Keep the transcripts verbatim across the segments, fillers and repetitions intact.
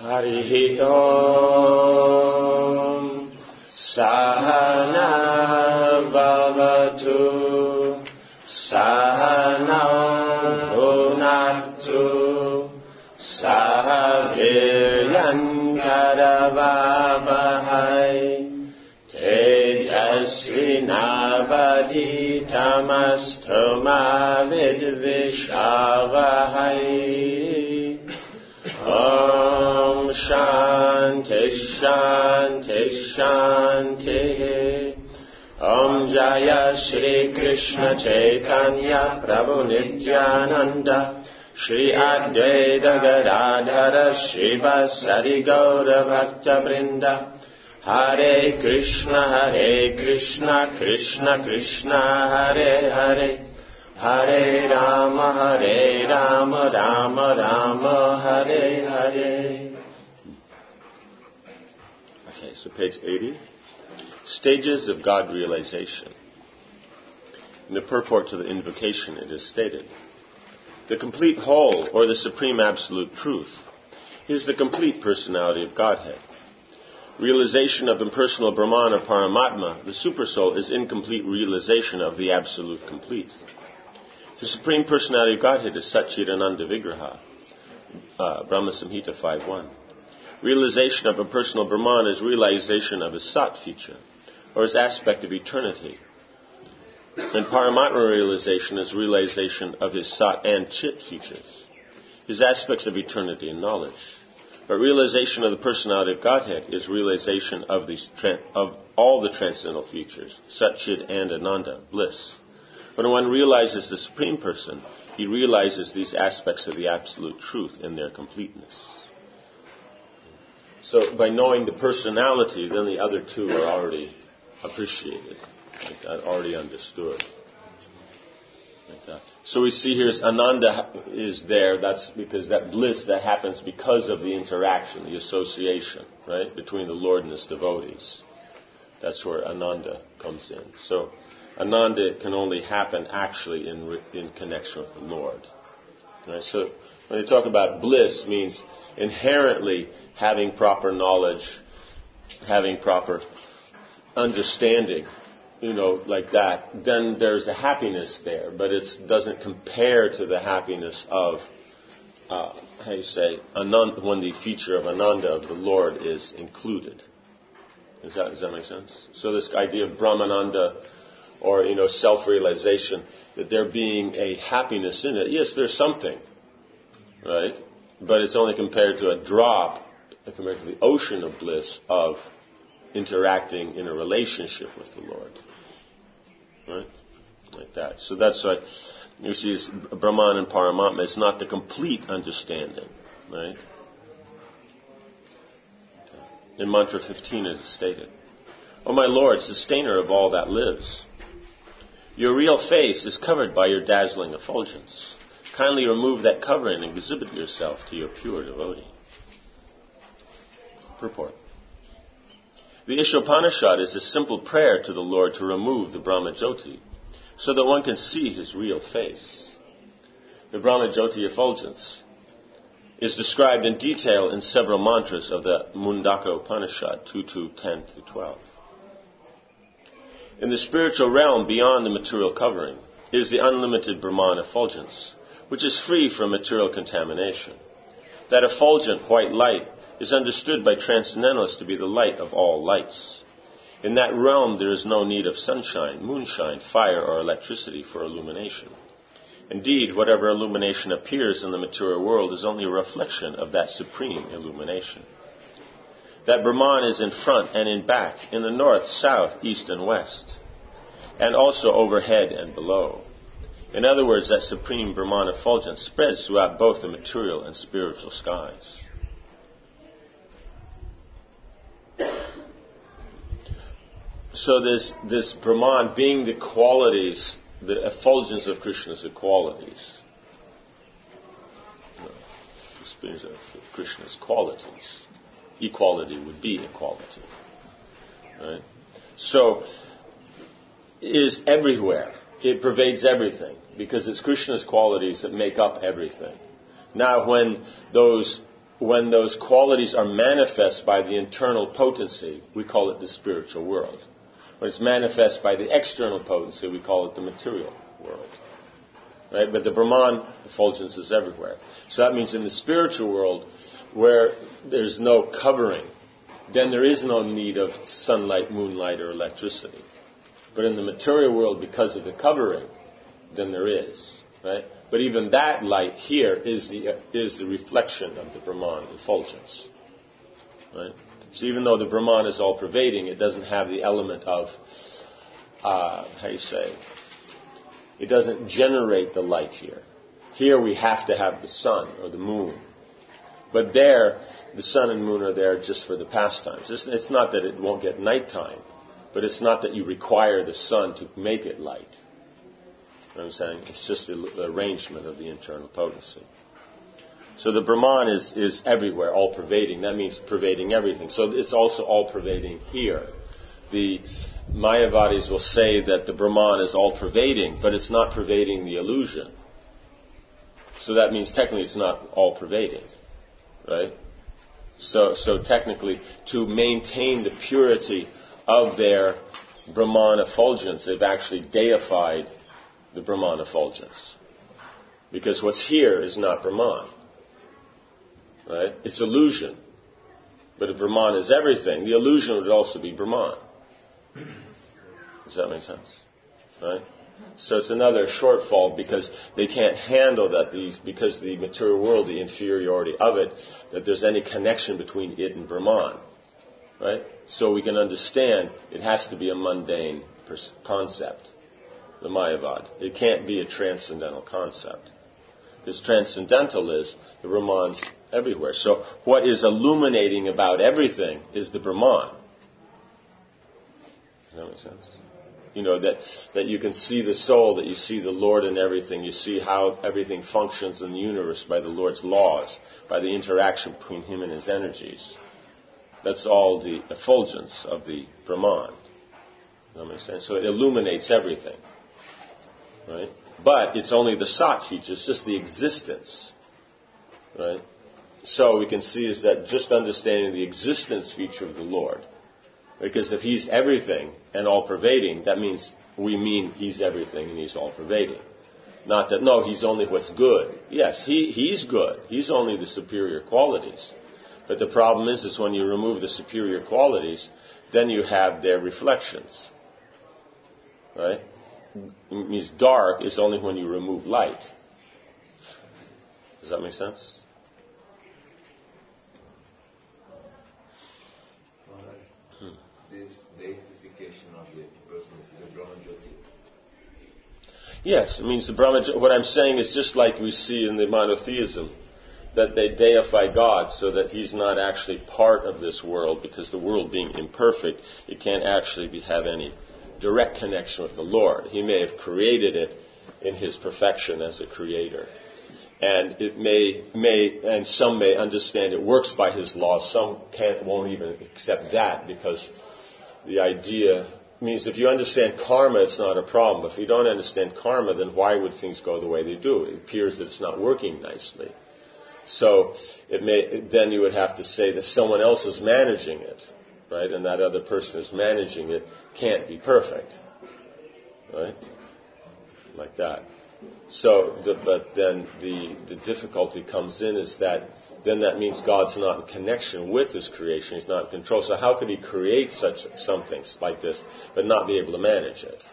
Harihi Om Sahana Bhavatu Sahana Bhunatu Sahaviryan Karavavahai Tejasvinavaditamastu Vidvishavahai. Om Shanti Shanti Shanti. Om Jaya Shri Krishna Chaitanya Prabhu Nityananda Shri Advaita Gadadhara Shiva Sari Gaura Bhakta Vrinda. Hare Krishna Hare Krishna Krishna Krishna Hare Hare Hare Rama Hare Rama Rama Rama Hare Hare. Okay, so page eighty. Stages of God realization. In the purport to the invocation it is stated, the complete whole, or the supreme absolute truth, is the complete personality of Godhead. Realization of impersonal Brahman or Paramatma, the Supersoul, is incomplete realization of the Absolute Complete. The Supreme Personality of Godhead is Satchidananda Vigraha, uh, Brahma Samhita five one. Realization of impersonal Brahman is realization of his Sat feature, or his aspect of eternity. And Paramatma realization is realization of his Sat and Chit features, his aspects of eternity and knowledge. But realization of the personality of Godhead is realization of these tra- of all the transcendental features, Sat, Chit, and Ananda, bliss. When one realizes the Supreme Person, he realizes these aspects of the Absolute Truth in their completeness. So by knowing the personality, then the other two are already appreciated, like that, already understood. Like that. So we see here is Ananda is there. That's because that bliss that happens because of the interaction, the association, right, between the Lord and his devotees. That's where Ananda comes in. So Ananda can only happen actually in in connection with the Lord. Right? So when they talk about bliss, means inherently having proper knowledge, having proper understanding, you know, like that, then there's a happiness there, but it doesn't compare to the happiness of, uh, how you say, Ananda, when the feature of Ananda of the Lord is included. Does that, does that make sense? So this idea of Brahmananda, or, you know, self-realization, that there being a happiness in it, yes, there's something, right? But it's only compared to a drop, compared to the ocean of bliss of interacting in a relationship with the Lord. Right? Like that. So that's why you see it's Brahman and Paramatma. It's not the complete understanding. Right? In Mantra fifteen it is stated, O my Lord, sustainer of all that lives, your real face is covered by your dazzling effulgence. Kindly remove that covering and exhibit yourself to your pure devotee. Purport. The Ishopanishad is a simple prayer to the Lord to remove the Brahmajyoti, so that one can see his real face. The Brahmajyoti effulgence is described in detail in several mantras of the Mundaka Upanishad, two two, ten through twelve. In the spiritual realm beyond the material covering is the unlimited Brahman effulgence, which is free from material contamination. That effulgent white light is understood by transcendentalists to be the light of all lights. In that realm there is no need of sunshine, moonshine, fire, or electricity for illumination. Indeed, whatever illumination appears in the material world is only a reflection of that supreme illumination. That Brahman is in front and in back, in the north, south, east, and west, and also overhead and below. In other words, that supreme Brahman effulgence spreads throughout both the material and spiritual skies. So this this Brahman being the qualities, the effulgence of Krishna's qualities, you know, experience of Krishna's qualities. Equality would be equality, right? So is everywhere. It pervades everything because it's Krishna's qualities that make up everything. Now, when those when those qualities are manifest by the internal potency, we call it the spiritual world. When it's manifest by the external potency, we call it the material world. Right? But the Brahman effulgence is everywhere. So that means in the spiritual world, where there's no covering, then there is no need of sunlight, moonlight, or electricity. But in the material world, because of the covering, then there is. Right? But even that light here is the uh, is the reflection of the Brahman effulgence. Right? So even though the Brahman is all-pervading, it doesn't have the element of, uh, how you say, it doesn't generate the light here. Here we have to have the sun or the moon. But there, the sun and moon are there just for the pastimes. It's, it's not that it won't get nighttime, but it's not that you require the sun to make it light. You know what I'm saying? It's just the, the arrangement of the internal potency. So the Brahman is, is everywhere, all-pervading. That means pervading everything. So it's also all-pervading here. The Mayavadis will say that the Brahman is all-pervading, but it's not pervading the illusion. So that means technically it's not all-pervading, right? So, so technically, to maintain the purity of their Brahman effulgence, they've actually deified the Brahman effulgence. Because what's here is not Brahman. Right? It's illusion. But if Brahman is everything, the illusion would also be Brahman. Does that make sense? Right? So it's another shortfall because they can't handle that these, because the material world, the inferiority of it, that there's any connection between it and Brahman. Right? So we can understand it has to be a mundane pers- concept. The Mayavad. It can't be a transcendental concept. Because transcendental is the Brahman's everywhere. So what is illuminating about everything is the Brahman. Does that make sense? You know, that, that you can see the soul, that you see the Lord in everything. You see how everything functions in the universe by the Lord's laws, by the interaction between Him and His energies. That's all the effulgence of the Brahman. Does that make sense? So it illuminates everything. Right? But it's only the Sat feature, it's just the existence. Right? So we can see is that just understanding the existence feature of the Lord. Because if He's everything and all-pervading, that means we mean He's everything and He's all-pervading. Not that, no, He's only what's good. Yes, he, He's good. He's only the superior qualities. But the problem is, is when you remove the superior qualities, then you have their reflections. Right? It means dark is only when you remove light. Does that make sense? Hmm. This deification of the person is the Brahma Jyoti. Yes, it means the Brahma. What I'm saying is just like we see in the monotheism, that they deify God so that He's not actually part of this world, because the world being imperfect, it can't actually be, have any direct connection with the Lord. He may have created it in His perfection as a creator. And it may, may, and some may understand it works by His laws. Some can't, won't even accept that, because the idea means if you understand karma, it's not a problem. If you don't understand karma, then why would things go the way they do? It appears that it's not working nicely. So it may, then you would have to say that someone else is managing it. Right? And that other person who's managing it can't be perfect. Right? Like that. So, the, but then the, the difficulty comes in is that then that means God's not in connection with His creation. He's not in control. So how could He create such something like this but not be able to manage it?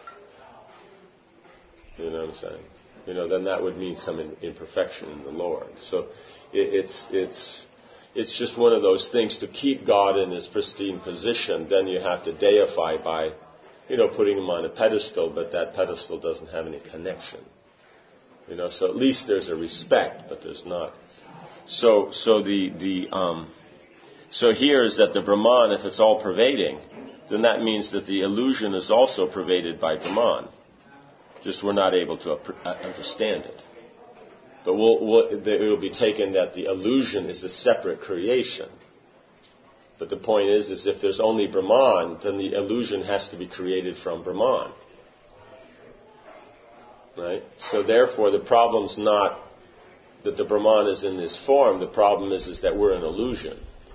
You know what I'm saying? You know, then that would mean some imperfection in the Lord. So it, it's, it's, It's just one of those things. To keep God in His pristine position, then you have to deify by, you know, putting Him on a pedestal, but that pedestal doesn't have any connection. You know, so at least there's a respect, but there's not. So, so the, the, um, so here is that the Brahman, if it's all pervading, then that means that the illusion is also pervaded by Brahman. Just we're not able to understand it. But we'll, we'll, it will be taken that the illusion is a separate creation. But the point is, is if there's only Brahman, then the illusion has to be created from Brahman. Right? So therefore, the problem's not that the Brahman is in this form. The problem is, is that we're an illusion.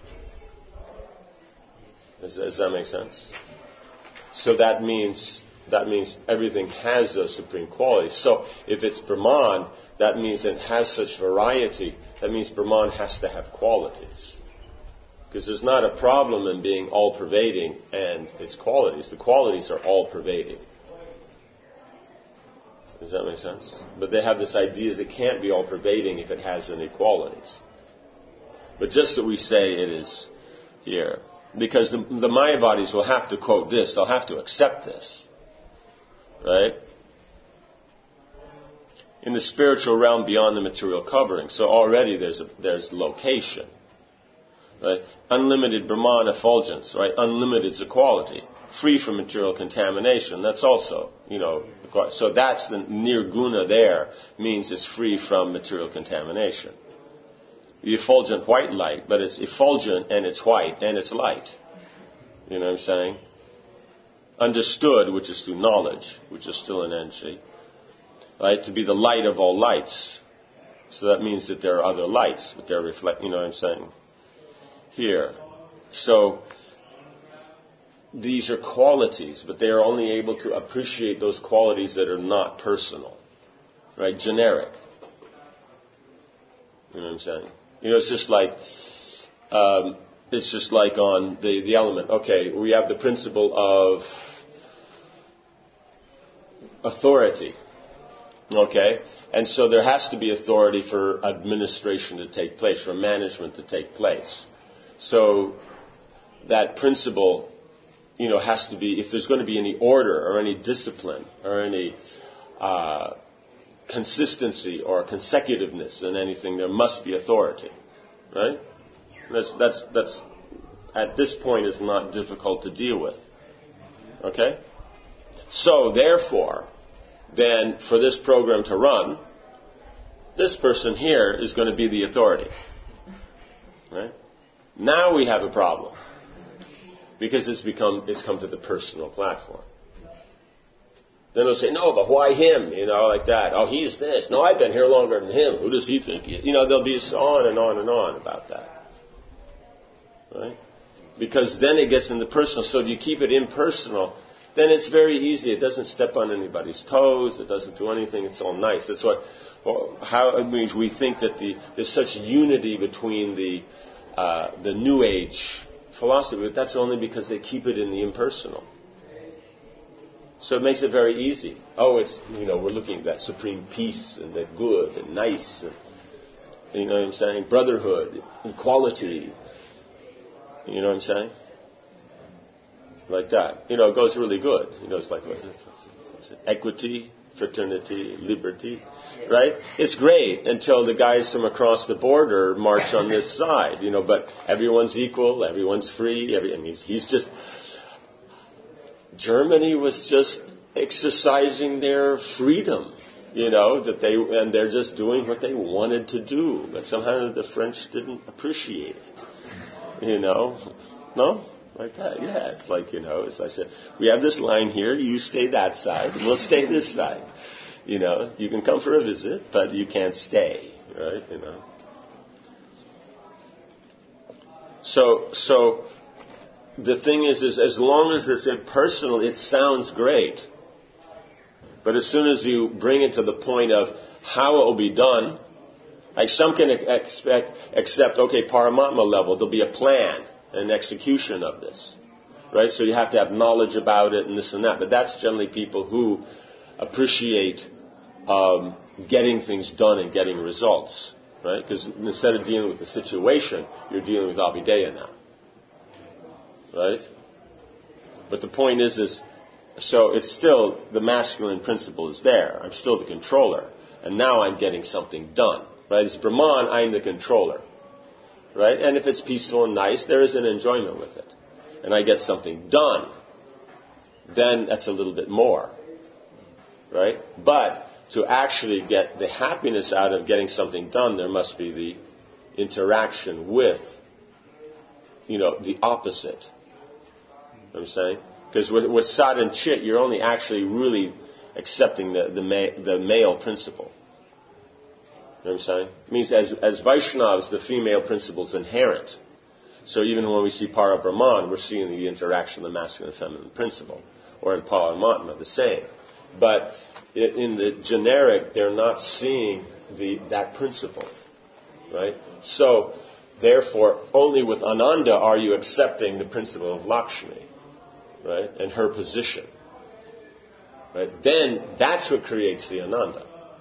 Does, does that make sense? So that means that means everything has those supreme qualities. So if it's Brahman, that means it has such variety. That means Brahman has to have qualities. Because there's not a problem in being all-pervading and its qualities. The qualities are all-pervading. Does that make sense? But they have this idea that it can't be all-pervading if it has any qualities. But just that we say it is here. Because the, the Mayavadis will have to quote this. They'll have to accept this. Right? In the spiritual realm beyond the material covering. So already there's a, there's location. Right? Unlimited Brahman effulgence. Right? Unlimited is a quality. Free from material contamination. That's also, you know, so that's the nirguna there, means it's free from material contamination. The effulgent white light, but it's effulgent and it's white and it's light. You know what I'm saying? Understood, which is through knowledge, which is still an entry. Right? To be the light of all lights. So that means that there are other lights, but they're reflect, you know what I'm saying? Here. So, these are qualities, but they are only able to appreciate those qualities that are not personal. Right? Generic. You know what I'm saying? You know, it's just like, um, it's just like on the, the element. Okay, we have the principle of authority. Okay? And so there has to be authority for administration to take place, for management to take place. So that principle, you know, has to be, if there's going to be any order or any discipline or any uh, consistency or consecutiveness in anything, there must be authority, right? That's that's that's at this point is not difficult to deal with. Okay? So therefore, then for this program to run, this person here is going to be the authority, right? Now we have a problem. Because it's become, it's come to the personal platform. Then they'll say, no, but why him? You know, like that. Oh, he's this. No, I've been here longer than him. Who does he think he is? You know, there'll be on and on and on about that. Right? Because then it gets into personal. So if you keep it impersonal, then it's very easy. It doesn't step on anybody's toes. It doesn't do anything. It's all nice. That's what, well, how it means we think that the, there's such unity between the, uh, the New Age philosophy, but that's only because they keep it in the impersonal. So it makes it very easy. Oh, it's, you know, we're looking at that supreme peace and that good and nice and, you know what I'm saying, brotherhood, equality. You know what I'm saying? Like that. You know, it goes really good. You know, it's like, what is it? What's it? Equity, fraternity, liberty. Right? It's great until the guys from across the border march on this side, you know, but everyone's equal, everyone's free, every, and he's, he's just, Germany was just exercising their freedom, you know, that they, and they're just doing what they wanted to do, but somehow the French didn't appreciate it, you know, no? Like that, yeah, it's like, you know, as I said, we have this line here, you stay that side, and we'll stay this side. You know, you can come for a visit, but you can't stay, right? You know. So, so the thing is, is as long as it's impersonal, it sounds great. But as soon as you bring it to the point of how it will be done, like some can expect, accept, okay, Paramatma level, there'll be a plan and execution of this, right? So you have to have knowledge about it and this and that. But that's generally people who appreciate Um, getting things done and getting results, right? Because instead of dealing with the situation, you're dealing with Abhideya now, right? But the point is, is so it's still the masculine principle is there. I'm still the controller, and now I'm getting something done, right? As Brahman, I'm the controller, right? And if it's peaceful and nice, there is an enjoyment with it, and I get something done. Then that's a little bit more, right? But to actually get the happiness out of getting something done, there must be the interaction with, you know, the opposite. You know what I'm saying? Because with, with Sat and Chit, you're only actually really accepting the, the, ma- the male principle. what I'm saying? It means as, as Vaishnavas, the female principle is inherent. So even when we see Para Brahman, we're seeing the interaction of the masculine and feminine principle. Or in Paramatma, the same. But in the generic, they're not seeing the that principle. Right? So, therefore, only with Ananda are you accepting the principle of Lakshmi. Right? And her position. Right? Then, that's what creates the Ananda.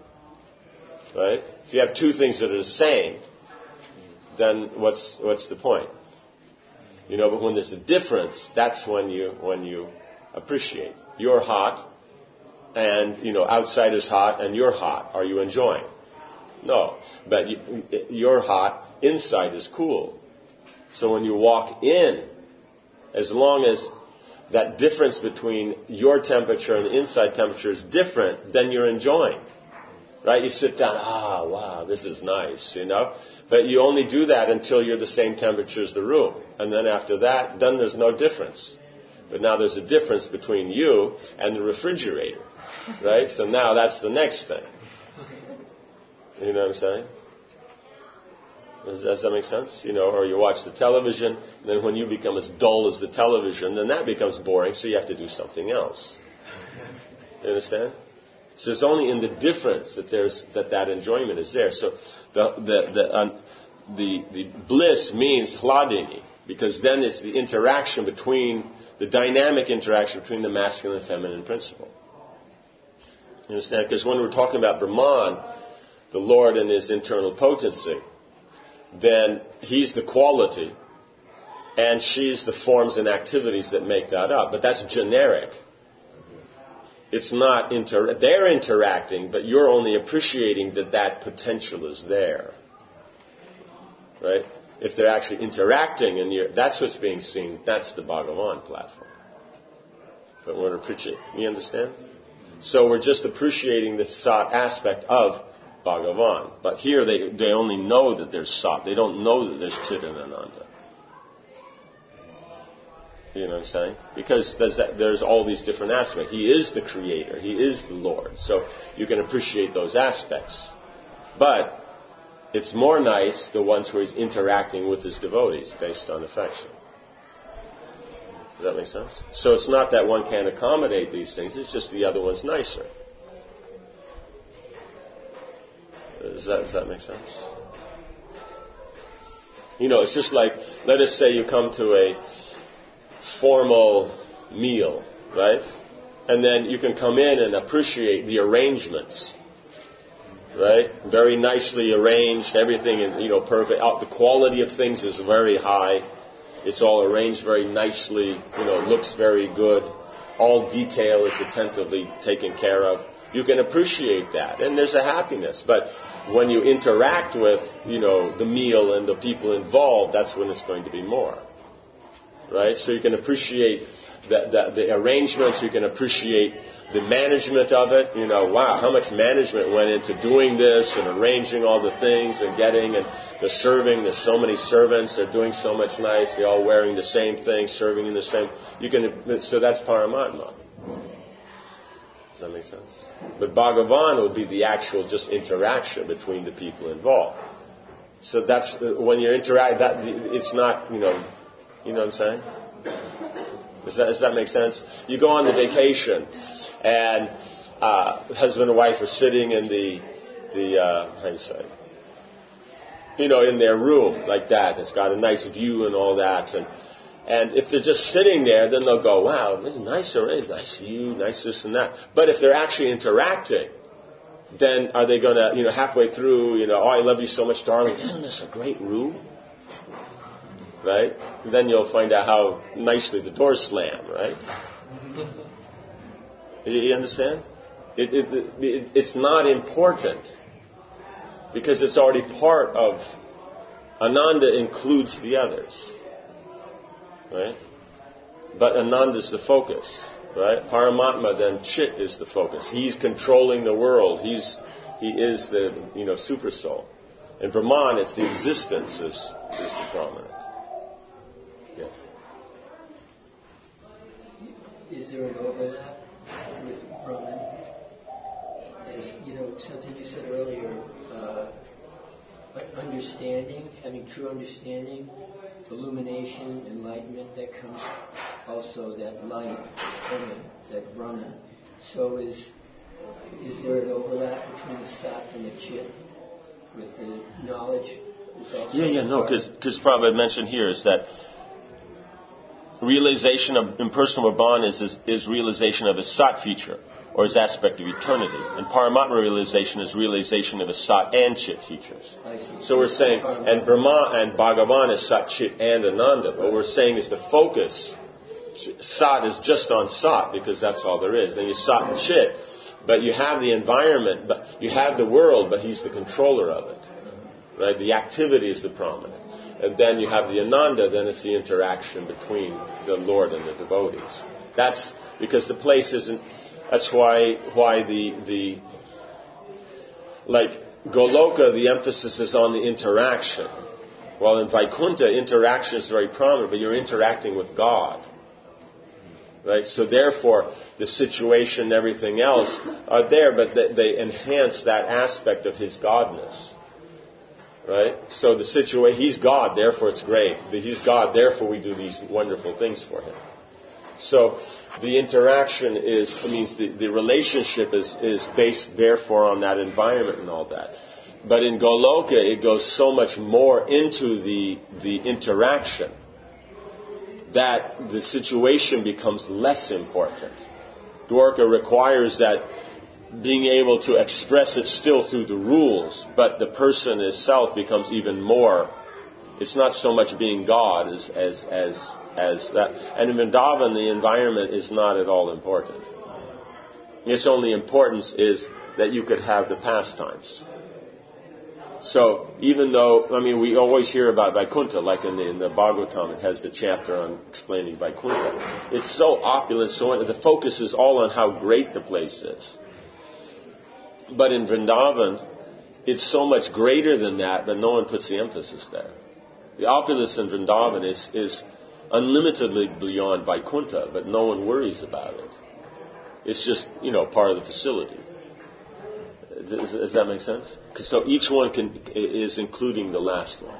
Right? If you have two things that are the same, then what's what's the point? You know, but when there's a difference, that's when you when you appreciate. You're hot, and you know outside is hot, and you're hot. Are you enjoying? No, but you, you're hot. Inside is cool. So when you walk in, as long as that difference between your temperature and the inside temperature is different, then you're enjoying. Right? You sit down, ah, wow, this is nice, you know. But you only do that until you're the same temperature as the room. And then after that, then there's no difference. But now there's a difference between you and the refrigerator. Right? So now that's the next thing. You know what I'm saying? Does, does that make sense? You know, or you watch the television, and then when you become as dull as the television, then that becomes boring, so you have to do something else. You understand? So it's only in the difference that there's that that enjoyment is there. So the the the um, the, the bliss means hladini, because then it's the interaction between the dynamic interaction between the masculine and feminine principle. You understand? Because when we're talking about Brahman, the Lord and his internal potency, then he's the quality, and she's the forms and activities that make that up. But that's generic. It's not inter. They're interacting, but you're only appreciating that that potential is there, right? If they're actually interacting, and you're, that's what's being seen. That's the Bhagavan platform. But we're appreciating. You understand? So we're just appreciating the Sat aspect of Bhagavan. But here they they only know that there's Sat. They don't know that there's Chit and Ananda. You know what I'm saying? Because there's, that, there's all these different aspects. He is the creator. He is the Lord. So you can appreciate those aspects. But it's more nice the ones where he's interacting with his devotees based on affection. Does that make sense? So it's not that one can't accommodate these things. It's just the other one's nicer. Does that, does that make sense? You know, it's just like, let us say you come to a formal meal, right? And then you can come in and appreciate the arrangements, right? Very nicely arranged, everything is, you know, perfect. The quality of things is very high. It's all arranged very nicely, you know, looks very good. All detail is attentively taken care of. You can appreciate that, and there's a happiness. But when you interact with, you know, the meal and the people involved, that's when it's going to be more. Right? So you can appreciate the, the, the arrangements, you can appreciate the management of it. You know, wow, how much management went into doing this and arranging all the things and getting and the serving. There's so many servants, they're doing so much nice, they're all wearing the same thing, serving in the same. You can, so that's Paramatma. Does that make sense? But Bhagavan would be the actual just interaction between the people involved. So that's when you interact. That it's not, you know. You know what I'm saying? Does that, does that make sense? You go on the vacation, and uh, husband and wife are sitting in the the uh, how do you say? You know, in their room like that. It's got a nice view and all that. And and if they're just sitting there, then they'll go, "Wow, this is nice already. Nice view, nice this and that." But if they're actually interacting, then are they going to, you know, halfway through, you know, "Oh, I love you so much, darling. Isn't this a great room?" Right? And then you'll find out how nicely the doors slam, right? You understand? It, it, it, it's not important because it's already part of Ananda includes the others, right? But Ananda is the focus, right? Paramatma, then Chit is the focus. He's controlling the world. He's he is the you know super soul. In Brahman, it's the existence is is the prominent. Yes. Is there an overlap with Brahman? As you know, something you said earlier, uh, understanding, having true understanding, illumination, enlightenment, that comes also that light that's coming, that Brahman. So is is there an overlap between the Sat and the Chit with the knowledge? Yeah, yeah, no, because Prabhupada mentioned here is that realization of impersonal Brahman is, is is realization of a Sat feature, or his aspect of eternity. And Paramatma realization is realization of his Sat and Chit features. So we're saying, and Brahma and Bhagavan is Sat, Chit, and Ananda. But we're saying is the focus, Sat is just on Sat, because that's all there is. Then you Sat and Chit, but you have the environment, but you have the world, but he's the controller of it. Right? The activity is the prominent. And then you have the Ananda, then it's the interaction between the Lord and the devotees. That's because the place isn't... That's why why the the like Goloka, the emphasis is on the interaction. While in Vaikuntha, interaction is very prominent, but you're interacting with God. Right? So therefore, the situation and everything else are there, but they, they enhance that aspect of his godness. Right? So the situation, he's God, therefore it's great. He's God, therefore we do these wonderful things for him. So the interaction is, means the, the relationship is, is based therefore on that environment and all that. But in Goloka, it goes so much more into the, the interaction that the situation becomes less important. Dwarka requires that being able to express it still through the rules, but the person itself becomes even more. It's not so much being God as as as as that. And in Vrindavan, the environment is not at all important. Its only importance is that you could have the pastimes. So even though, I mean, we always hear about Vaikuntha, like in the, in the Bhagavatam, it has the chapter on explaining Vaikuntha. It's so opulent, so the focus is all on how great the place is. But in Vrindavan, it's so much greater than that that no one puts the emphasis there. The opulence in Vrindavan is, is unlimitedly beyond Vaikuntha, but no one worries about it. It's just, you know, part of the facility. Does, does that make sense? So each one can, is including the last one.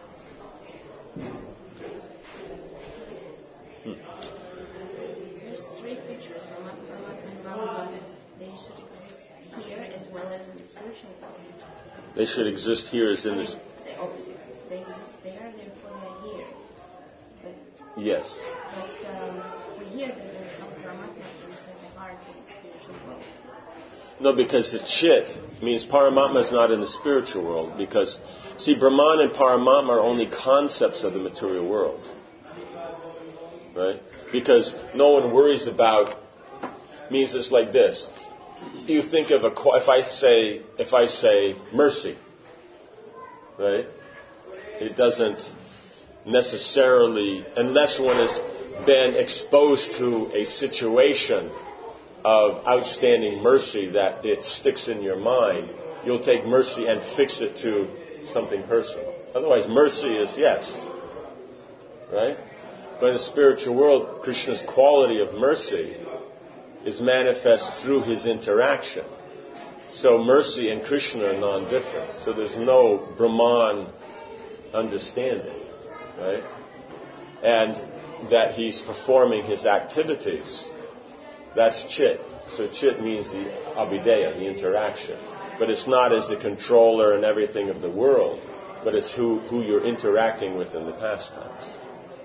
Hmm. There's three features, Brahman, Paramatma, and Brahman. They should exist here as well as in the spiritual world. They should exist here as in this. The opposite. They exist there, therefore they are here. But, yes. But um, we hear that there is no Paramatma inside the heart in the spiritual world. No, because the Chit means Paramatma is not in the spiritual world. Because, see, Brahman and Paramatma are only concepts of the material world. Right? Because no one worries about, means it's like this. You think of a, if I say, if I say mercy, right? It doesn't necessarily, unless one has been exposed to a situation of outstanding mercy that it sticks in your mind, you'll take mercy and fix it to something personal. Otherwise, mercy is yes. Right? But in the spiritual world, Krishna's quality of mercy is manifest through his interaction. So mercy and Krishna are non-different. So there's no Brahman understanding. Right? And that he's performing his activities. That's Chit. So Chit means the Abhideya, the interaction. But it's not as the controller and everything of the world, but it's who, who you're interacting with in the pastimes.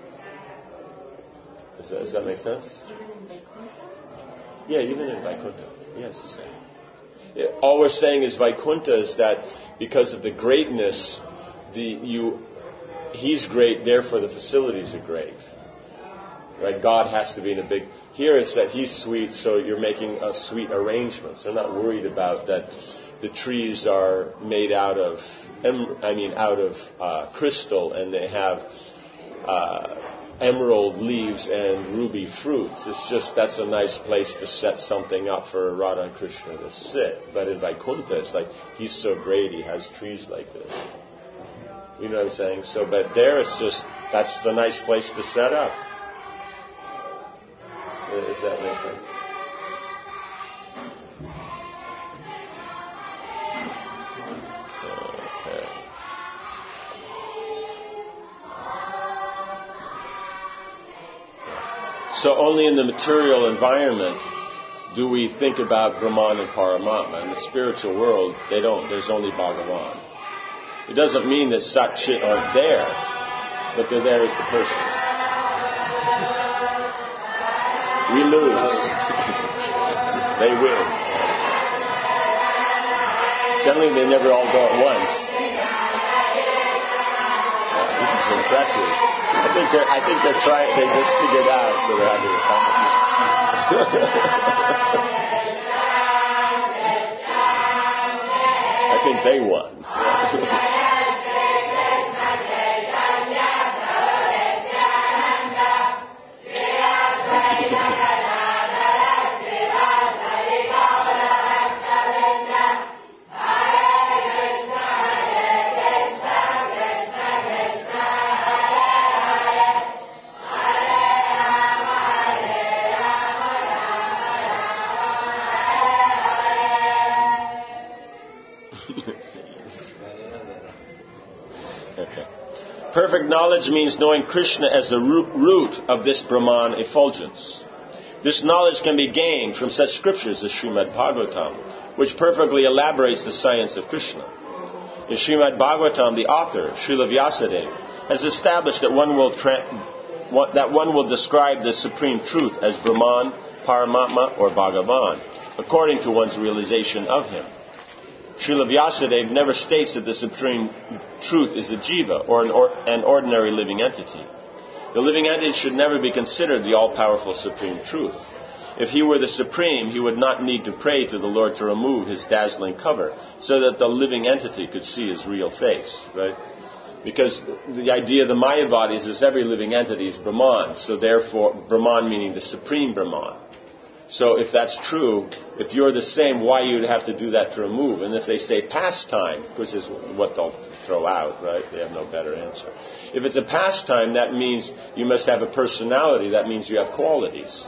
Does that, does that make sense? Even in Vaikuntha? Yeah, even in Vaikuntha. Yes, the same. Yeah, all we're saying is Vaikuntha is that because of the greatness, the you, he's great, therefore the facilities are great. Right? God has to be in a big... Here it's that he's sweet, so you're making a sweet arrangements. They're not worried about that the trees are made out of, em- I mean, out of uh, crystal, and they have uh, emerald leaves and ruby fruits. It's just that's a nice place to set something up for Radha and Krishna to sit. But in Vaikuntha, it's like he's so great, he has trees like this. You know what I'm saying? So, but there it's just that's the nice place to set up. Does that make sense? Okay. So only in the material environment do we think about Brahman and Paramatma. In the spiritual world, they don't. There's only Bhagavan. It doesn't mean that Sat Chit aren't there, but they're there as the person. We lose. They win. Generally, they never all go at once. Wow, this is impressive. I think they're. I think they're trying. They just figured out, so they're having a competition. I think they won. Okay. Perfect knowledge means knowing Krishna as the root of this Brahman effulgence. This knowledge can be gained from such scriptures as Srimad Bhagavatam, which perfectly elaborates the science of Krishna. In Srimad Bhagavatam, the author, Srila Vyasadeva, has established that one will tra- that one will describe the supreme truth as Brahman, Paramatma, or Bhagavan, according to one's realization of him. Srila Vyasadeva never states that the supreme truth is a jiva, or an, or an ordinary living entity. The living entity should never be considered the all-powerful supreme truth. If he were the supreme, he would not need to pray to the Lord to remove his dazzling cover, so that the living entity could see his real face, right? Because the idea of the Mayavadis is every living entity is Brahman, so therefore, Brahman meaning the supreme Brahman. So if that's true, if you're the same, why you'd have to do that to remove? And if they say pastime, which is what they'll throw out, right? They have no better answer. If it's a pastime, that means you must have a personality. That means you have qualities.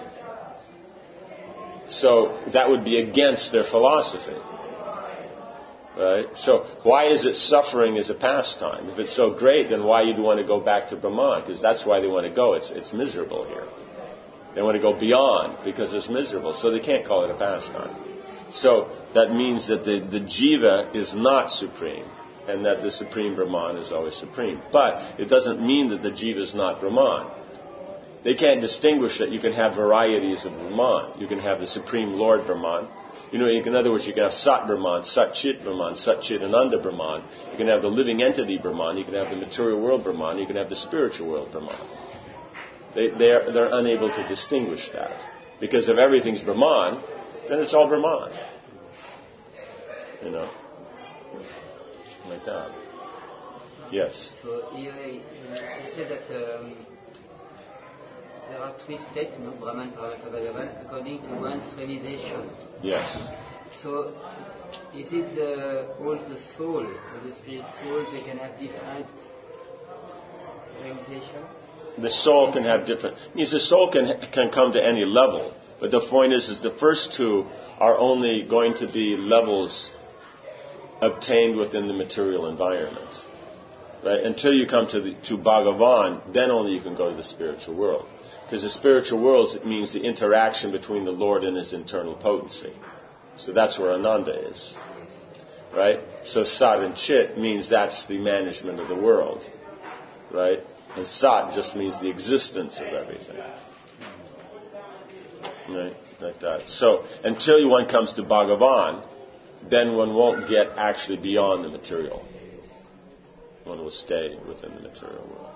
So that would be against their philosophy. Right? So why is it suffering as a pastime? If it's so great, then why you'd want to go back to Brahman? Because that's why they want to go. It's, it's miserable here. They want to go beyond because it's miserable. So they can't call it a pastime. So that means that the, the jiva is not supreme and that the supreme Brahman is always supreme. But it doesn't mean that the jiva is not Brahman. They can't distinguish that you can have varieties of Brahman. You can have the supreme Lord Brahman. You know, in other words, you can have Sat Brahman, Sat Chit Brahman, Sat Chit Ananda Brahman. You can have the living entity Brahman. You can have the material world Brahman. You can have the spiritual world Brahman. They, they're, they're unable to distinguish that. Because if everything's Brahman, then it's all Brahman. You know? Like that. Yes? So here I say that um, there are three states, no? Brahman, Paramatma, Bhagavan, according to one's realization. Yes. So is it the, all the soul, or the spirit soul, they can have different realization? The soul can have different... means the soul can can come to any level. But the point is, is the first two are only going to be levels obtained within the material environment. Right? Until you come to the, to Bhagavan, then only you can go to the spiritual world. Because the spiritual world, it means the interaction between the Lord and his internal potency. So that's where Ananda is. Right? So Sat and Chit means that's the management of the world. Right? And Sat just means the existence of everything. Right? Like that. So, until one comes to Bhagavan, then one won't get actually beyond the material. One will stay within the material world.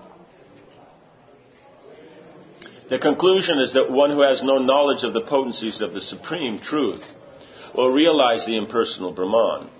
The conclusion is that one who has no knowledge of the potencies of the supreme truth will realize the impersonal Brahman.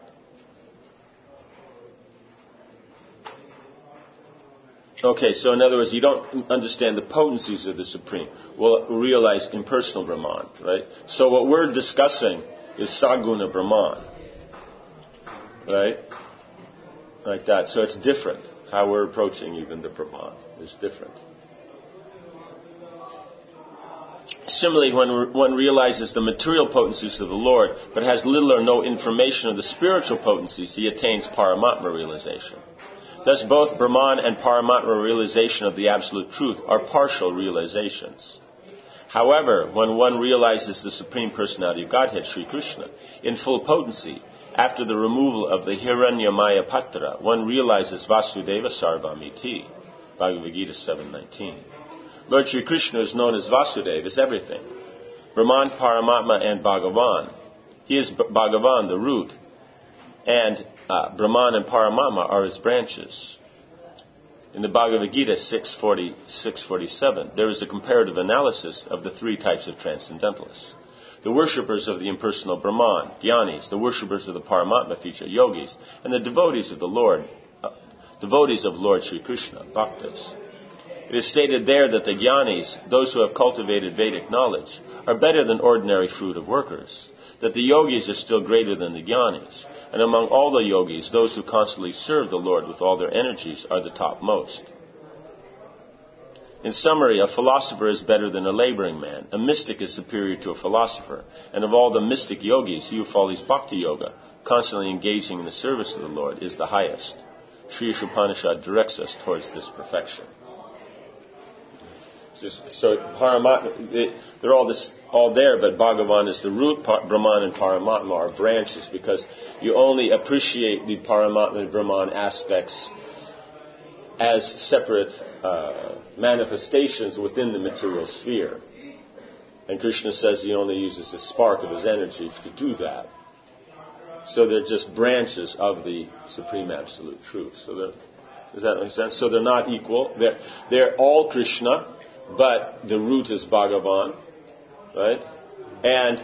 Okay, so in other words, you don't understand the potencies of the Supreme. We'll realize impersonal Brahman, right? So what we're discussing is Saguna Brahman, right? Like that. So it's different. How we're approaching even the Brahman is different. Similarly, when one realizes the material potencies of the Lord, but has little or no information of the spiritual potencies, he attains Paramatma realization. Thus, both Brahman and Paramatma realization of the absolute truth are partial realizations. However, when one realizes the Supreme Personality of Godhead, Sri Krishna, in full potency, after the removal of the Hiranyamaya Patra, one realizes Vasudeva Sarvamiti, Bhagavad Gita seven nineteen. Lord Sri Krishna is known as Vasudeva, is everything. Brahman, Paramatma, and Bhagavan. He is Bhagavan, the root, and uh, Brahman and Paramatma are his branches. In the Bhagavad Gita six forty, six forty-seven, there is a comparative analysis of the three types of transcendentalists. The worshippers of the impersonal Brahman, Jnanis, the worshippers of the Paramatma feature, Yogis, and the devotees of the Lord, uh, devotees of Lord Sri Krishna, Bhaktas. It is stated there that the Jnanis, those who have cultivated Vedic knowledge, are better than ordinary fruit of workers, that the Yogis are still greater than the Jnanis, and among all the Yogis, those who constantly serve the Lord with all their energies are the topmost. In summary, a philosopher is better than a laboring man. A mystic is superior to a philosopher. And of all the mystic yogis, he who follows bhakti yoga, constantly engaging in the service of the Lord, is the highest. Sri Upanishad directs us towards this perfection. So Paramatma, they're all this, all there, but Bhagavan is the root. Brahman and Paramatma are branches, because you only appreciate the Paramatma and Brahman aspects as separate uh, manifestations within the material sphere. And Krishna says he only uses a spark of his energy to do that. So they're just branches of the Supreme Absolute Truth. So does that make sense? So they're not equal. They're, they're all Krishna, but the root is Bhagavan, right? And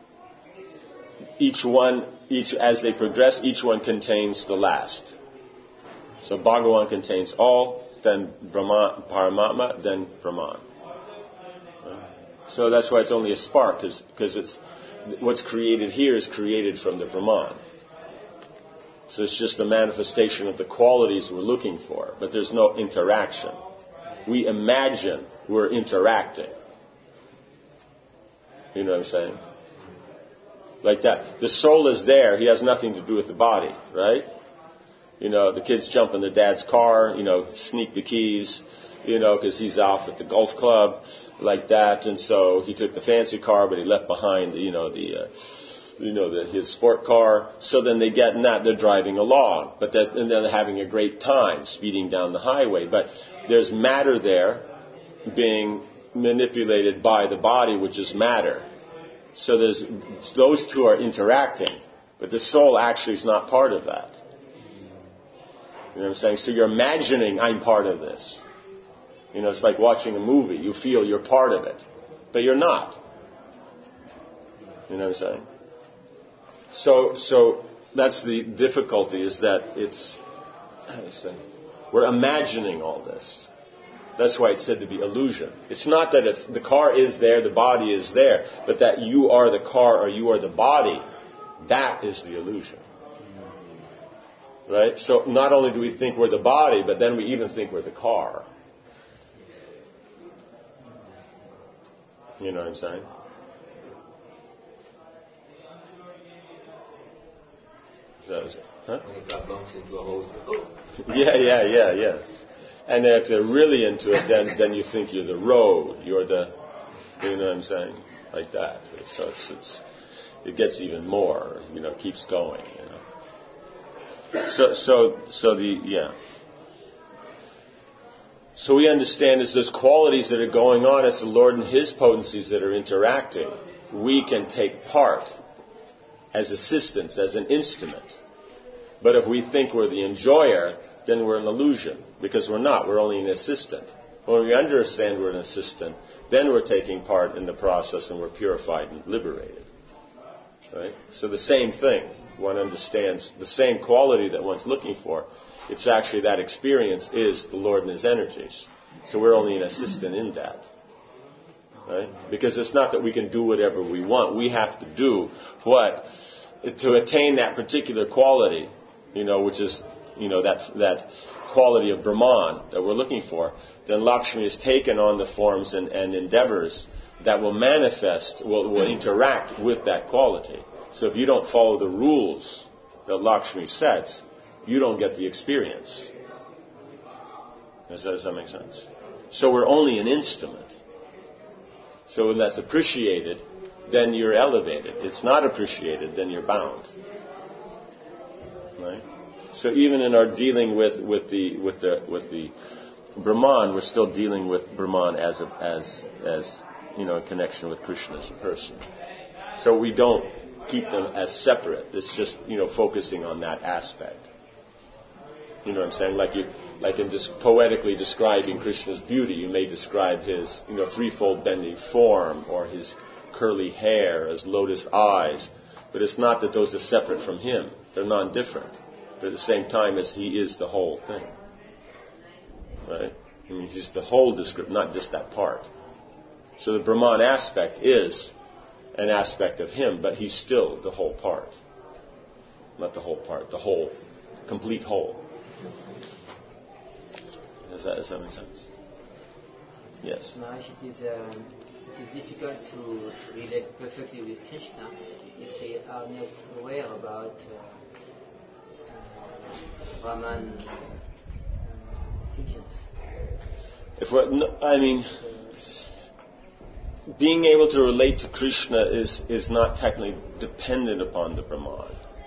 each one, each as they progress, each one contains the last. So Bhagavan contains all, then Brahma, Paramatma, then Brahman. So that's why it's only a spark, because it's what's created here is created from the Brahman. So it's just a manifestation of the qualities we're looking for, but there's no interaction. We imagine we're interacting. You know what I'm saying? Like that. The soul is there. He has nothing to do with the body, right? You know, the kids jump in their dad's car, you know, sneak the keys, you know, because he's off at the golf club, like that. And so he took the fancy car, but he left behind, the, you know, the, uh, you know, the, his sport car. So then they get in that, they're driving along, but that, and they're having a great time speeding down the highway. But there's matter there being manipulated by the body, which is matter. So there's, those two are interacting, but the soul actually is not part of that. You know what I'm saying? So you're imagining I'm part of this. You know, it's like watching a movie. You feel you're part of it, but you're not. You know what I'm saying? So, so that's the difficulty, is that it's, how do you say, we're imagining all this. That's why it's said to be illusion. It's not that it's, the car is there, the body is there, but that you are the car or you are the body. That is the illusion. Right? So not only do we think we're the body, but then we even think we're the car. You know what I'm saying? So, huh? When the car bumps into a hole, oh. Yeah, yeah, yeah, yeah. And if they're really into it, then then you think you're the road, you're the, you know what I'm saying, like that. So it's it's it gets even more, you know, keeps going. You know. So, so, so the, yeah. So we understand is those qualities that are going on, it's the Lord and His potencies that are interacting. We can take part as assistants, as an instrument. But if we think we're the enjoyer, then we're an illusion, because we're not. We're only an assistant. When we understand we're an assistant, then we're taking part in the process and we're purified and liberated. Right? So the same thing. One understands the same quality that one's looking for. It's actually that experience is the Lord and His energies. So we're only an assistant in that. Right? Because it's not that we can do whatever we want. We have to do what, to attain that particular quality, you know, which is, you know, that that quality of Brahman that we're looking for. Then Lakshmi is taken on the forms and, and endeavors that will manifest, will, will interact with that quality. So if you don't follow the rules that Lakshmi sets, you don't get the experience. Does that, does that make sense? So we're only an instrument. So when that's appreciated, then you're elevated. It's not appreciated, then you're bound. Right? So even in our dealing with, with the with the with the Brahman, we're still dealing with Brahman as a, as as you know in connection with Krishna as a person. So we don't keep them as separate. It's just you know focusing on that aspect. You know what I'm saying? Like you, like in just poetically describing Krishna's beauty, you may describe his, you know, threefold bending form or his curly hair, his lotus eyes. But it's not that those are separate from him. They're non-different. But at the same time as he is the whole thing. Right? I mean, he's the whole description, not just that part. So the Brahman aspect is an aspect of him, but he's still the whole part. Not the whole part, the whole, complete whole. Does that, does that make sense? Yes. Maharaj, it is, um, it is difficult to relate perfectly with Krishna if they are not aware about uh, uh, Brahman uh, teachings. If we're, no, I mean, being able to relate to Krishna is, is not technically dependent upon the Brahman.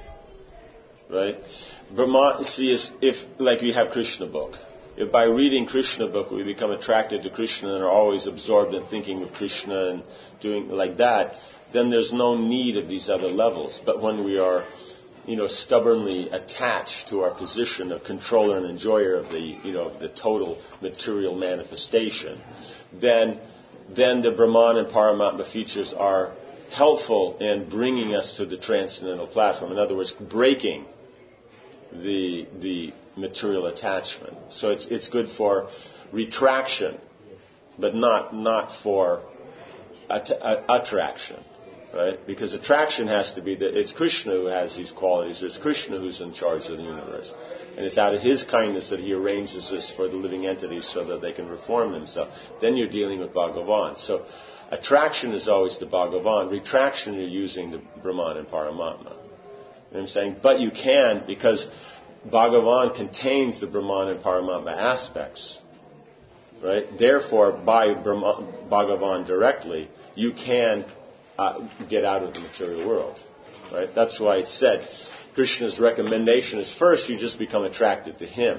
Right? Brahman, see, is if, like we have Krishna book. If by reading Krishna book we become attracted to Krishna and are always absorbed in thinking of Krishna and doing like that, then there's no need of these other levels. But when we are, you know, stubbornly attached to our position of controller and enjoyer of the, you know, the total material manifestation, then, then the Brahman and Paramatma features are helpful in bringing us to the transcendental platform. In other words, breaking the the material attachment. So it's it's good for retraction, but not not for att- attraction, right? Because attraction has to be that it's Krishna who has these qualities. It's Krishna who's in charge of the universe, and it's out of His kindness that He arranges this for the living entities so that they can reform themselves. Then you're dealing with Bhagavan. So attraction is always the Bhagavan. Retraction, you're using the Brahman and Paramatma. You know what I'm saying? But you can, because Bhagavan contains the Brahman and Paramatma aspects, right? Therefore, by Brahma, Bhagavan directly, you can uh, get out of the material world, right? That's why it said Krishna's recommendation is first you just become attracted to Him,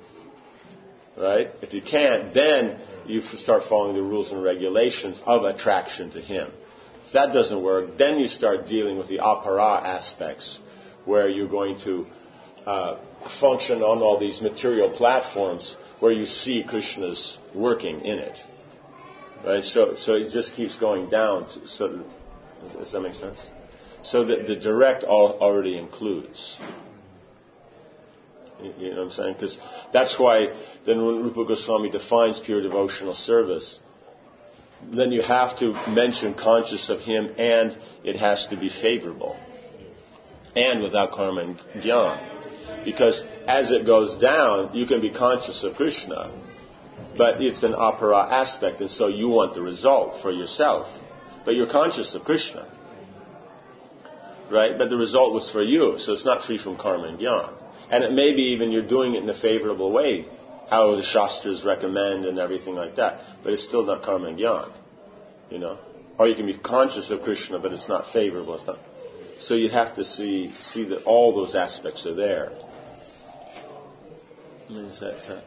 right? If you can't, then you start following the rules and regulations of attraction to Him. If that doesn't work, then you start dealing with the apara aspects, where you're going to uh, function on all these material platforms where you see Krishna's working in it. Right? So so it just keeps going down. So does that make sense? So that the direct all, already includes. You know what I'm saying? Because that's why then when Rupa Goswami defines pure devotional service, then you have to mention conscious of Him, and it has to be favorable. And without karma and jnana. Because as it goes down, you can be conscious of Krishna, but it's an apara aspect, and so you want the result for yourself. But you're conscious of Krishna. Right? But the result was for you, so it's not free from karma and jnana. And it may be even you're doing it in a favorable way, how the Shastras recommend and everything like that. But it's still not karma and jnana. You know? Or you can be conscious of Krishna, but it's not favorable. It's not. So you have to see see that all those aspects are there. Is that, is that?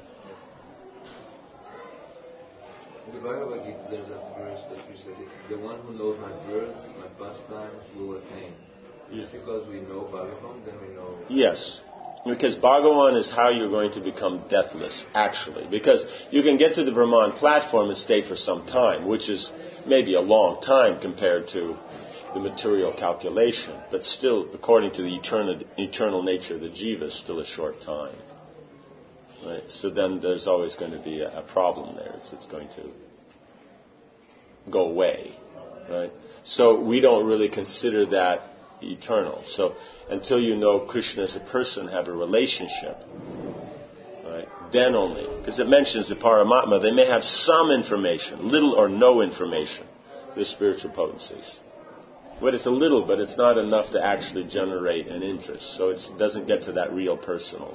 In the Bhagavad Gita, there's a verse that you said, the one who knows my birth, my pastimes, will attain. Just because we know Bhagavan, then we know... Yes. Because Bhagavan is how you're going to become deathless, actually. Because you can get to the Brahman platform and stay for some time, which is maybe a long time compared to the material calculation. But still, according to the eternal, eternal nature of the jiva, is still a short time. Right? So then there's always going to be a, a problem there. It's, it's going to go away. Right? So we don't really consider that eternal. So until you know Krishna as a person, have a relationship, right, then only. Because it mentions the Paramatma, they may have some information, little or no information, the spiritual potencies. But it's a little, but it's not enough to actually generate an interest. So it's, it doesn't get to that real personal.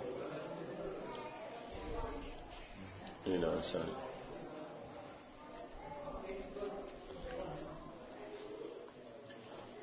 You know, so.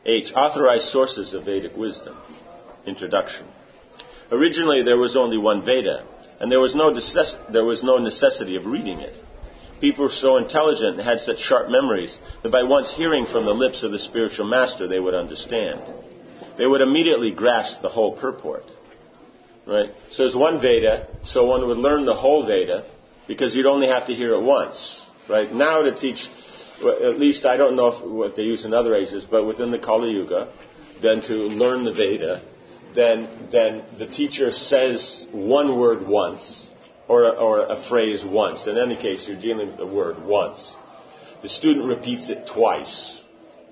H. Authorized sources of Vedic wisdom. Introduction. Originally, there was only one Veda, and there was no necess- there was no necessity of reading it. People were so intelligent and had such sharp memories that by once hearing from the lips of the spiritual master, they would understand. They would immediately grasp the whole purport. Right? So there's one Veda, so one would learn the whole Veda, because you'd only have to hear it once. Right? Now to teach, at least I don't know if, what they use in other ages, but within the Kali Yuga, then to learn the Veda, then then the teacher says one word once, or a, or a phrase once. In any case, you're dealing with the word once. The student repeats it twice.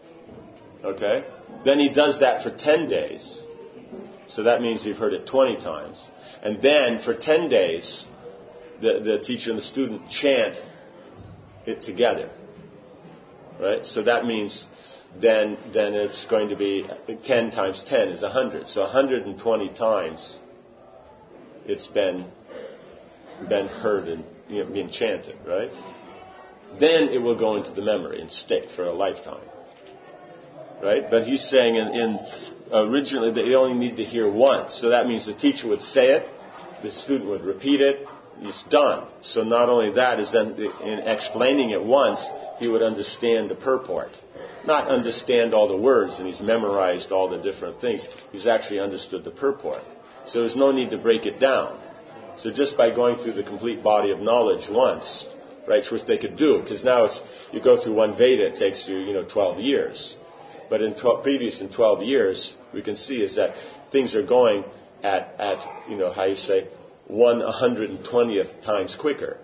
Okay? Then he does that for ten days. So that means you've heard it twenty times. And then for ten days, the, the teacher and the student chant it together. Right? So that means then then it's going to be ten times ten is one hundred. So one hundred twenty times it's been been heard and, you know, being chanted, right? Then it will go into the memory and stick for a lifetime. Right? But he's saying in, in originally they only need to hear once. So that means the teacher would say it, the student would repeat it, it's done. So not only that, is then in explaining it once, he would understand the purport. Not understand all the words and he's memorized all the different things. He's actually understood the purport. So there's no need to break it down. So just by going through the complete body of knowledge once, right, which they could do, because now it's, you go through one Veda, it takes you, you know, twelve years. But in twelve, previous in twelve years, we can see is that things are going at, at, you know, how you say, one one hundred twentieth times quicker.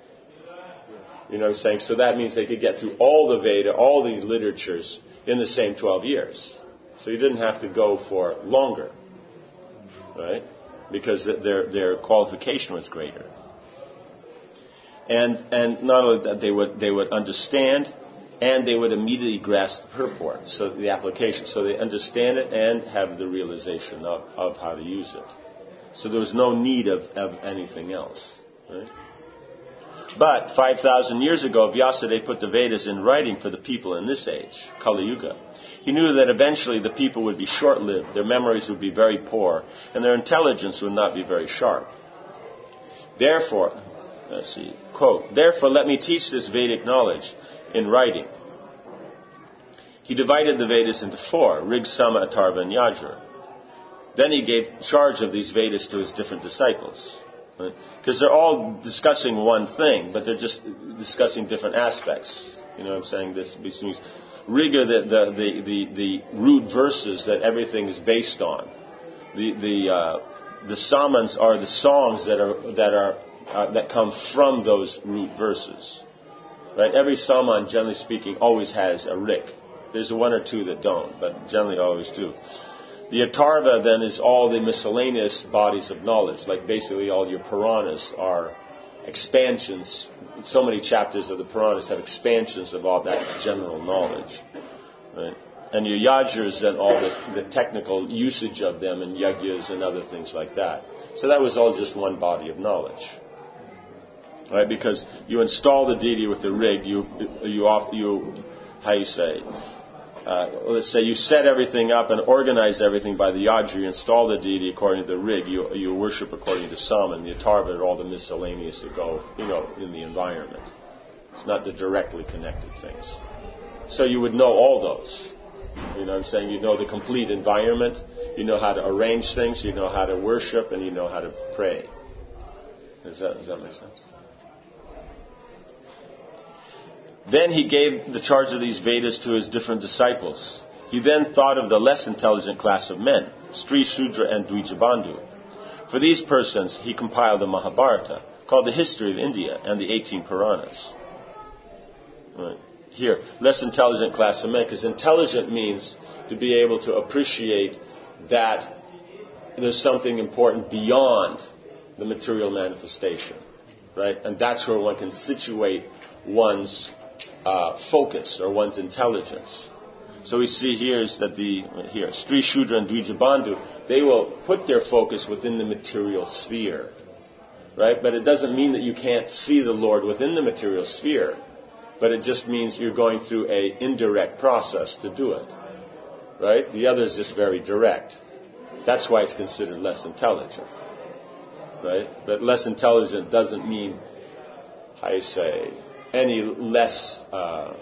You know what I'm saying? So that means they could get through all the Veda, all the literatures in the same twelve years. So you didn't have to go for longer, right? Because their their qualification was greater. And and not only that, they would they would understand, and they would immediately grasp the purport, so the application, so they understand it and have the realization of, of how to use it. So there was no need of, of anything else. Right? But five thousand years ago, Vyasadeva put the Vedas in writing for the people in this age, Kali Yuga. He knew that eventually the people would be short-lived, their memories would be very poor, and their intelligence would not be very sharp. Therefore, let's see, quote, therefore let me teach this Vedic knowledge in writing. He divided the Vedas into four, Rig, Sama, Atharva, and Yajur. Then he gave charge of these Vedas to his different disciples. Right? Because they're all discussing one thing, but they're just discussing different aspects. You know what I'm saying? This means Rig are the, the, the, the, the root verses that everything is based on. The the uh, the Samans are the songs that are that are uh, that come from those root verses. Right? Every Saman, generally speaking, always has a Rig. There's one or two that don't, but generally always do. The Atharva then is all the miscellaneous bodies of knowledge, like basically all your Puranas are expansions. So many chapters of the Puranas have expansions of all that general knowledge. Right? And your Yajurs and all the, the technical usage of them and Yagyas and other things like that. So that was all just one body of knowledge. Right? Because you install the deity with the Rig, you, you, off, you how you say, Uh, let's say you set everything up and organize everything by the Yajur, you install the deity according to the Rig, you, you worship according to Sama, and the Atharva are all the miscellaneous that go, you know, in the environment. It's not the directly connected things. So you would know all those. You know what I'm saying? You know the complete environment, you know how to arrange things, you know how to worship, and you know how to pray. Does that, does that make sense? Then he gave the charge of these Vedas to his different disciples. He then thought of the less intelligent class of men, Stri, Shudra, and Dvijabandhu. For these persons, he compiled the Mahabharata, called the History of India, and the eighteen Puranas. Right. Here, less intelligent class of men, because intelligent means to be able to appreciate that there's something important beyond the material manifestation. Right? And that's where one can situate one's Uh, focus or one's intelligence. So we see here is that the here Stri, Shudra, and Dvijabandhu, they will put their focus within the material sphere, right? But it doesn't mean that you can't see the Lord within the material sphere, but it just means you're going through a indirect process to do it, right? The other is just very direct. That's why it's considered less intelligent, right? But less intelligent doesn't mean, how you say, any less uh,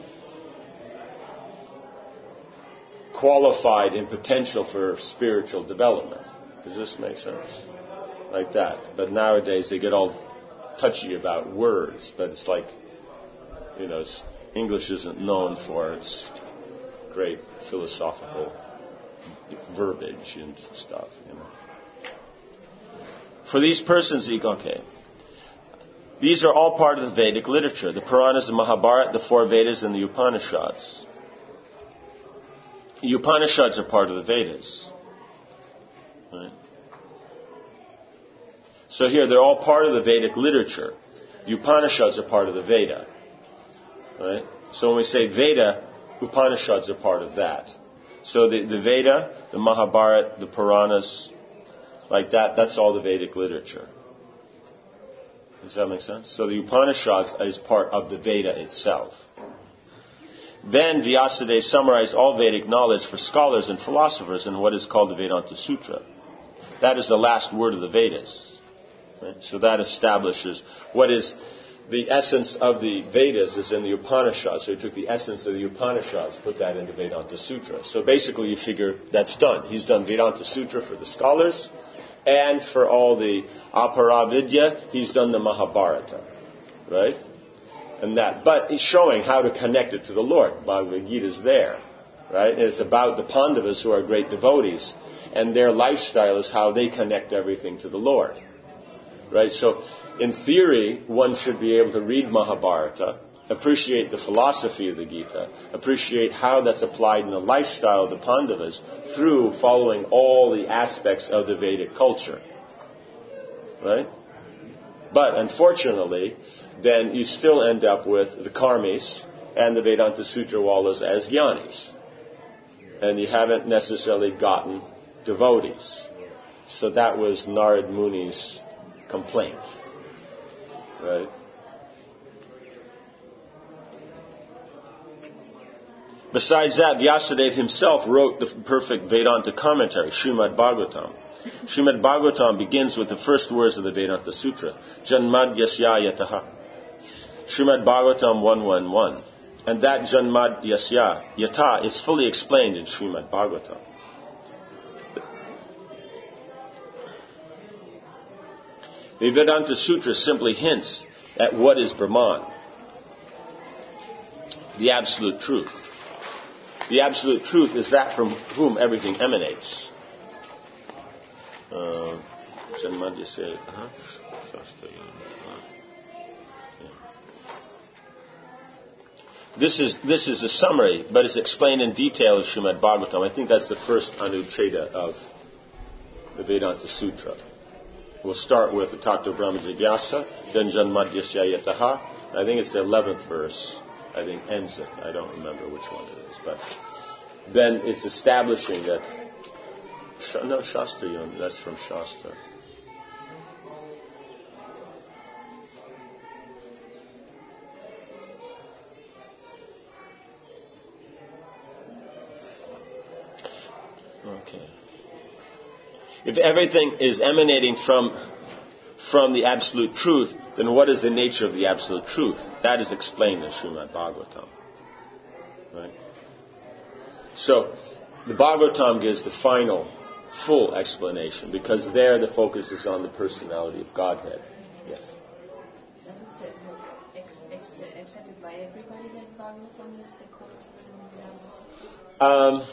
qualified in potential for spiritual development. Does this make sense? Like that. But nowadays they get all touchy about words, but it's like, you know, it's, English isn't known for its great philosophical verbiage and stuff, you know. For these persons, okay, these are all part of the Vedic literature. The Puranas, the Mahabharata, the four Vedas, and the Upanishads. The Upanishads are part of the Vedas. Right? So here, they're all part of the Vedic literature. The Upanishads are part of the Veda. Right? So when we say Veda, Upanishads are part of that. So the, the Veda, the Mahabharata, the Puranas, like that, that's all the Vedic literature. Does that make sense? So the Upanishads is part of the Veda itself. Then Vyasadeva summarized all Vedic knowledge for scholars and philosophers in what is called the Vedanta Sutra. That is the last word of the Vedas. Right? So that establishes what is the essence of the Vedas is in the Upanishads. So he took the essence of the Upanishads, put that into Vedanta Sutra. So basically you figure that's done. He's done Vedanta Sutra for the scholars, and for all the Aparavidya, he's done the Mahabharata. Right? And that. But he's showing how to connect it to the Lord. Bhagavad Gita is there. Right? And it's about the Pandavas who are great devotees, and their lifestyle is how they connect everything to the Lord. Right? So, in theory, one should be able to read Mahabharata, appreciate the philosophy of the Gita, appreciate how that's applied in the lifestyle of the Pandavas through following all the aspects of the Vedic culture. Right? But, unfortunately, then you still end up with the Karmis and the Vedanta Sutra Wallas as Jnanis. And you haven't necessarily gotten devotees. So that was Narad Muni's complaint. Right? Besides that, Vyasadeva himself wrote the perfect Vedanta commentary, Srimad Bhagavatam. Srimad Bhagavatam begins with the first words of the Vedanta Sutra, Janmad Yasya Yataha. Srimad Bhagavatam one eleven. And that Janmad Yasya Yata is fully explained in Srimad Bhagavatam. The Vedanta Sutra simply hints at what is Brahman, the absolute truth. The absolute truth is that from whom everything emanates. Uh, This is this is a summary, but it's explained in detail in Srimad Bhagavatam. I think that's the first Anucheda of the Vedanta Sutra. We'll start with the Tattva Brahma Jigyasa, then Janmadyasya Yataha. I think it's the eleventh verse. I think ends it. I don't remember which one it is, but then it's establishing that. No, Shastra, that's from Shastra. Okay. If everything is emanating from from the absolute truth, then what is the nature of the absolute truth? That is explained in Srimad Bhagavatam. Right? So, the Bhagavatam gives the final, full explanation, because there the focus is on the personality of Godhead. Yes? Doesn't it ex- ex- accepted by everybody that Bhagavatam is the core of the Um...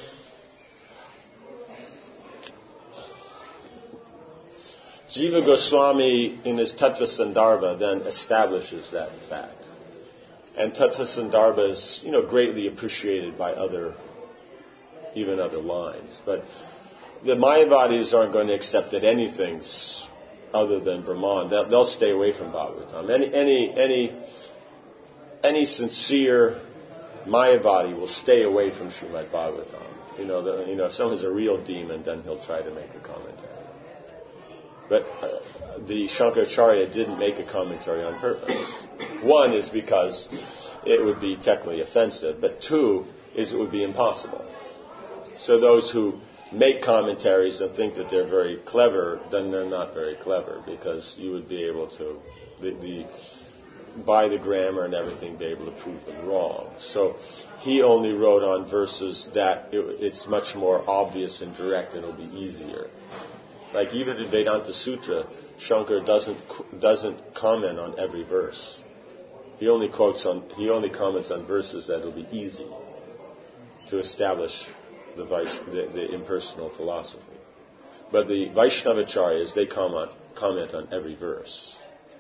Jiva Goswami in his Tattva Sandarbha then establishes that fact. And Tattva Sandarbha is, you know, greatly appreciated by other, even other lines. But the Mayavadis aren't going to accept that anything's other than Brahman. They'll, they'll stay away from Bhagavatam. Any, any, any, any sincere Mayavadi will stay away from Srimad Bhagavatam. You know, the, you know, if someone's a real demon, then he'll try to make a commentary. But uh, the Shankaracharya didn't make a commentary on purpose. One is because it would be technically offensive, but two is it would be impossible. So those who make commentaries and think that they're very clever, then they're not very clever, because you would be able to, the, the by the grammar and everything, be able to prove them wrong. So he only wrote on verses that it, it's much more obvious and direct, and it'll be easier. Like even in Vedanta Sutra, Shankar doesn't doesn't comment on every verse. He only quotes on he only comments on verses that will be easy to establish the, Vaish, the the impersonal philosophy. But the Vaishnavacharyas, they comment comment on every verse.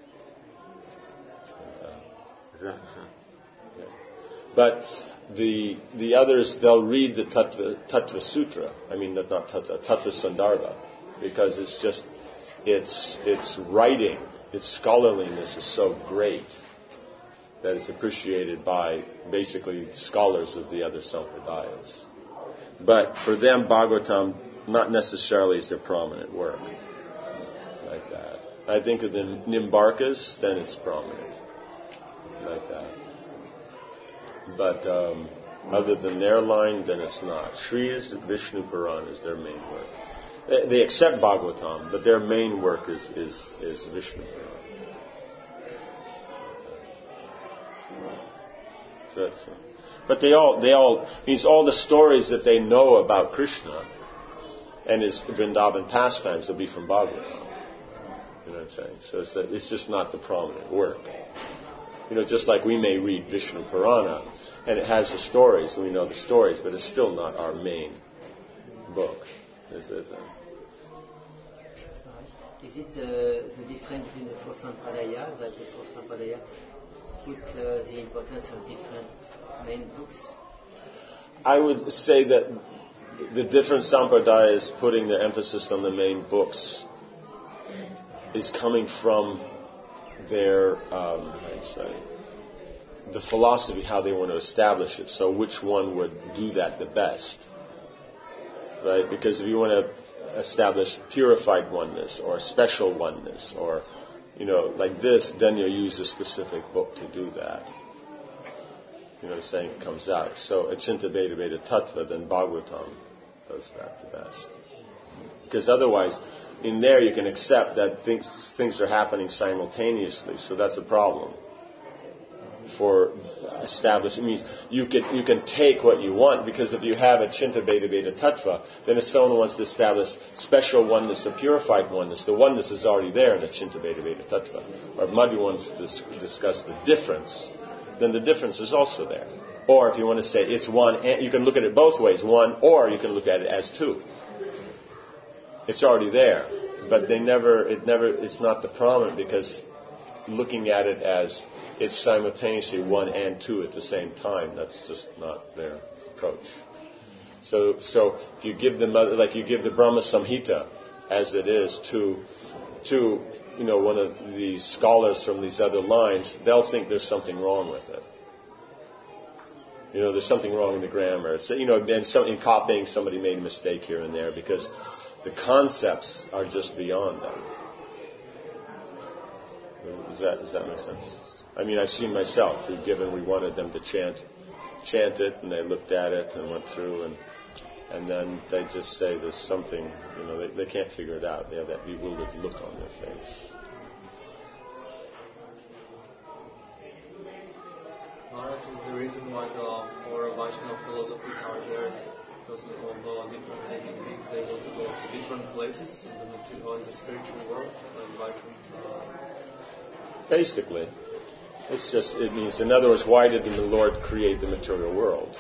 Is that, yeah. But the the others, they'll read the Tattva, Tattva Sutra. I mean, not Tattva, Tattva Sandarbha, because it's just its its writing, its scholarliness is so great that it's appreciated by basically scholars of the other sampradayas. But for them, Bhagavatam not necessarily is their prominent work like that. I think of the Nimbarkas, then it's prominent like that. But um, other than their line, then it's not. Sri's Vishnu Purana is their main work. They, they accept Bhagavatam, but their main work is is, is Vishnu Purana. So that's, but they all they all means all the stories that they know about Krishna and his Vrindavan pastimes will be from Bhagavatam. You know what I'm saying? So it's that it's just not the prominent work. You know, just like we may read Vishnu Purana, and it has the stories, and we know the stories, but it's still not our main book. Is, is, it? Is it uh, the difference between the four sampradaya, that the four sampradaya put uh, the importance of different main books? I would say that the different sampradayas putting their emphasis on the main books is coming from their, um, how do you say, the philosophy, how they want to establish it. So which one would do that the best? Right? Because if you want to establish purified oneness or special oneness or, you know, like this, then you'll use a specific book to do that. You know what I'm saying? It comes out. So Achinta Veda Veda Tattva, then Bhagavatam does that the best. Because otherwise, in there you can accept that things things are happening simultaneously, so that's a problem. For establishing, it means you can you can take what you want, because if you have a Chinta Veda Veda Tattva, then if someone wants to establish special oneness or purified oneness, the oneness is already there in the Chinta Veda Veda Tattva. Or if Madhya wants to discuss the difference, then the difference is also there. Or if you want to say it's one, and you can look at it both ways, one, or you can look at it as two. It's already there, but they never, it never, it's not the prominent, because looking at it as it's simultaneously one and two at the same time, that's just not their approach. So, so if you give them, like you give the Brahma Samhita as it is to, to, you know, one of these scholars from these other lines, they'll think there's something wrong with it. You know, there's something wrong in the grammar. So, you know, and so in copying, somebody made a mistake here and there, because the concepts are just beyond them. Does that, does that make sense? I mean, I've seen myself. We've given, we wanted them to chant, chant it, and they looked at it and went through, and and then they just say there's something, you know, they, they can't figure it out. They have that bewildered look on their face. Maharaj, is the reason why the four Vaishnava philosophies are there, because of all the different living things, they want to go to different places in the material, in the spiritual world, and like, uh, basically, it's just, it means, in other words, why did the Lord create the material world?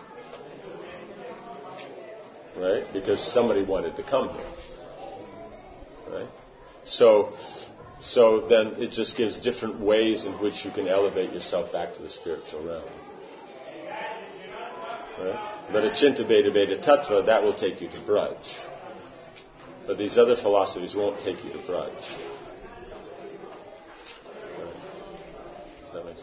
Right? Because somebody wanted to come here. Right? So, so then it just gives different ways in which you can elevate yourself back to the spiritual realm. Right? But Achinta Veda Veda Tattva, that will take you to Braj. But these other philosophies won't take you to Braj. Right? Does that make sense?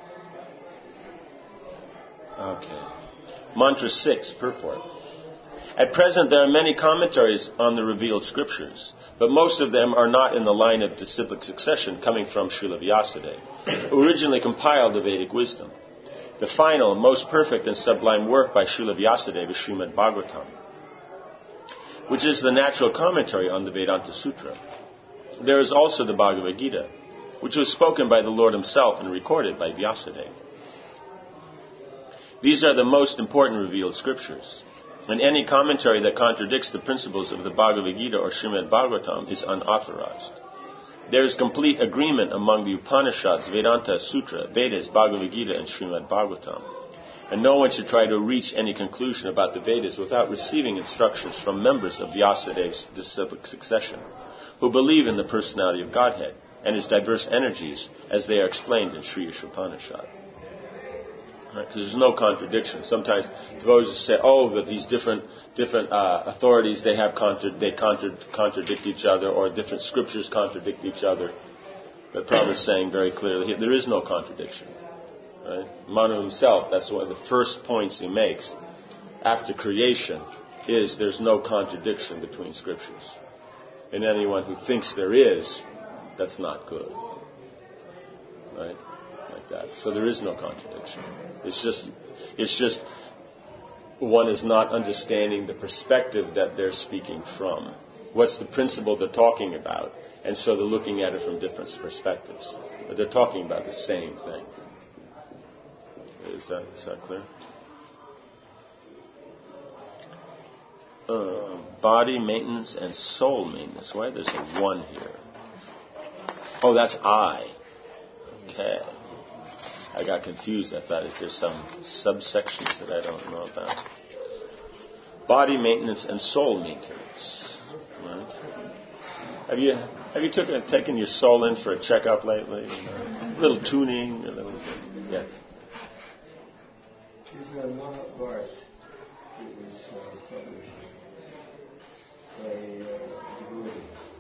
Okay. Mantra six, purport. At present, there are many commentaries on the revealed scriptures, but most of them are not in the line of disciplic succession coming from Srila Vyasadeva, who originally compiled the Vedic wisdom. The final, most perfect and sublime work by Srila Vyasadeva is Srimad Bhagavatam, which is the natural commentary on the Vedanta Sutra. There is also the Bhagavad Gita, which was spoken by the Lord himself and recorded by Vyasadeva. These are the most important revealed scriptures, and any commentary that contradicts the principles of the Bhagavad Gita or Srimad Bhagavatam is unauthorized. There is complete agreement among the Upanishads, Vedanta Sutra, Vedas, Bhagavad Gita, and Srimad Bhagavatam. And no one should try to reach any conclusion about the Vedas without receiving instructions from members of Vyasadeva's disciplic succession, who believe in the personality of Godhead and his diverse energies as they are explained in Sri Upanishad. Right? Because there's no contradiction. Sometimes devotees say, "Oh, that these different different uh, authorities they have contra- they contra- contradict each other, or different scriptures contradict each other." But Prabhupada is saying very clearly here, there is no contradiction. Right? Manu himself, that's one of the first points he makes after creation, is there's no contradiction between scriptures. And anyone who thinks there is, that's not good. Right? Like that. So there is no contradiction. It's just, it's just one is not understanding the perspective that they're speaking from. What's the principle they're talking about? And so they're looking at it from different perspectives. But they're talking about the same thing. Is that, is that clear? Uh, body maintenance and soul maintenance. Why there's a one here? Oh, that's I. Okay. I got confused. I thought, is there some subsections that I don't know about? Body maintenance and soul maintenance. Right? Have you have you took, taken your soul in for a checkup lately? A little tuning? A little, yes. There's a Mahabharata that was uh, published by uh, devotee.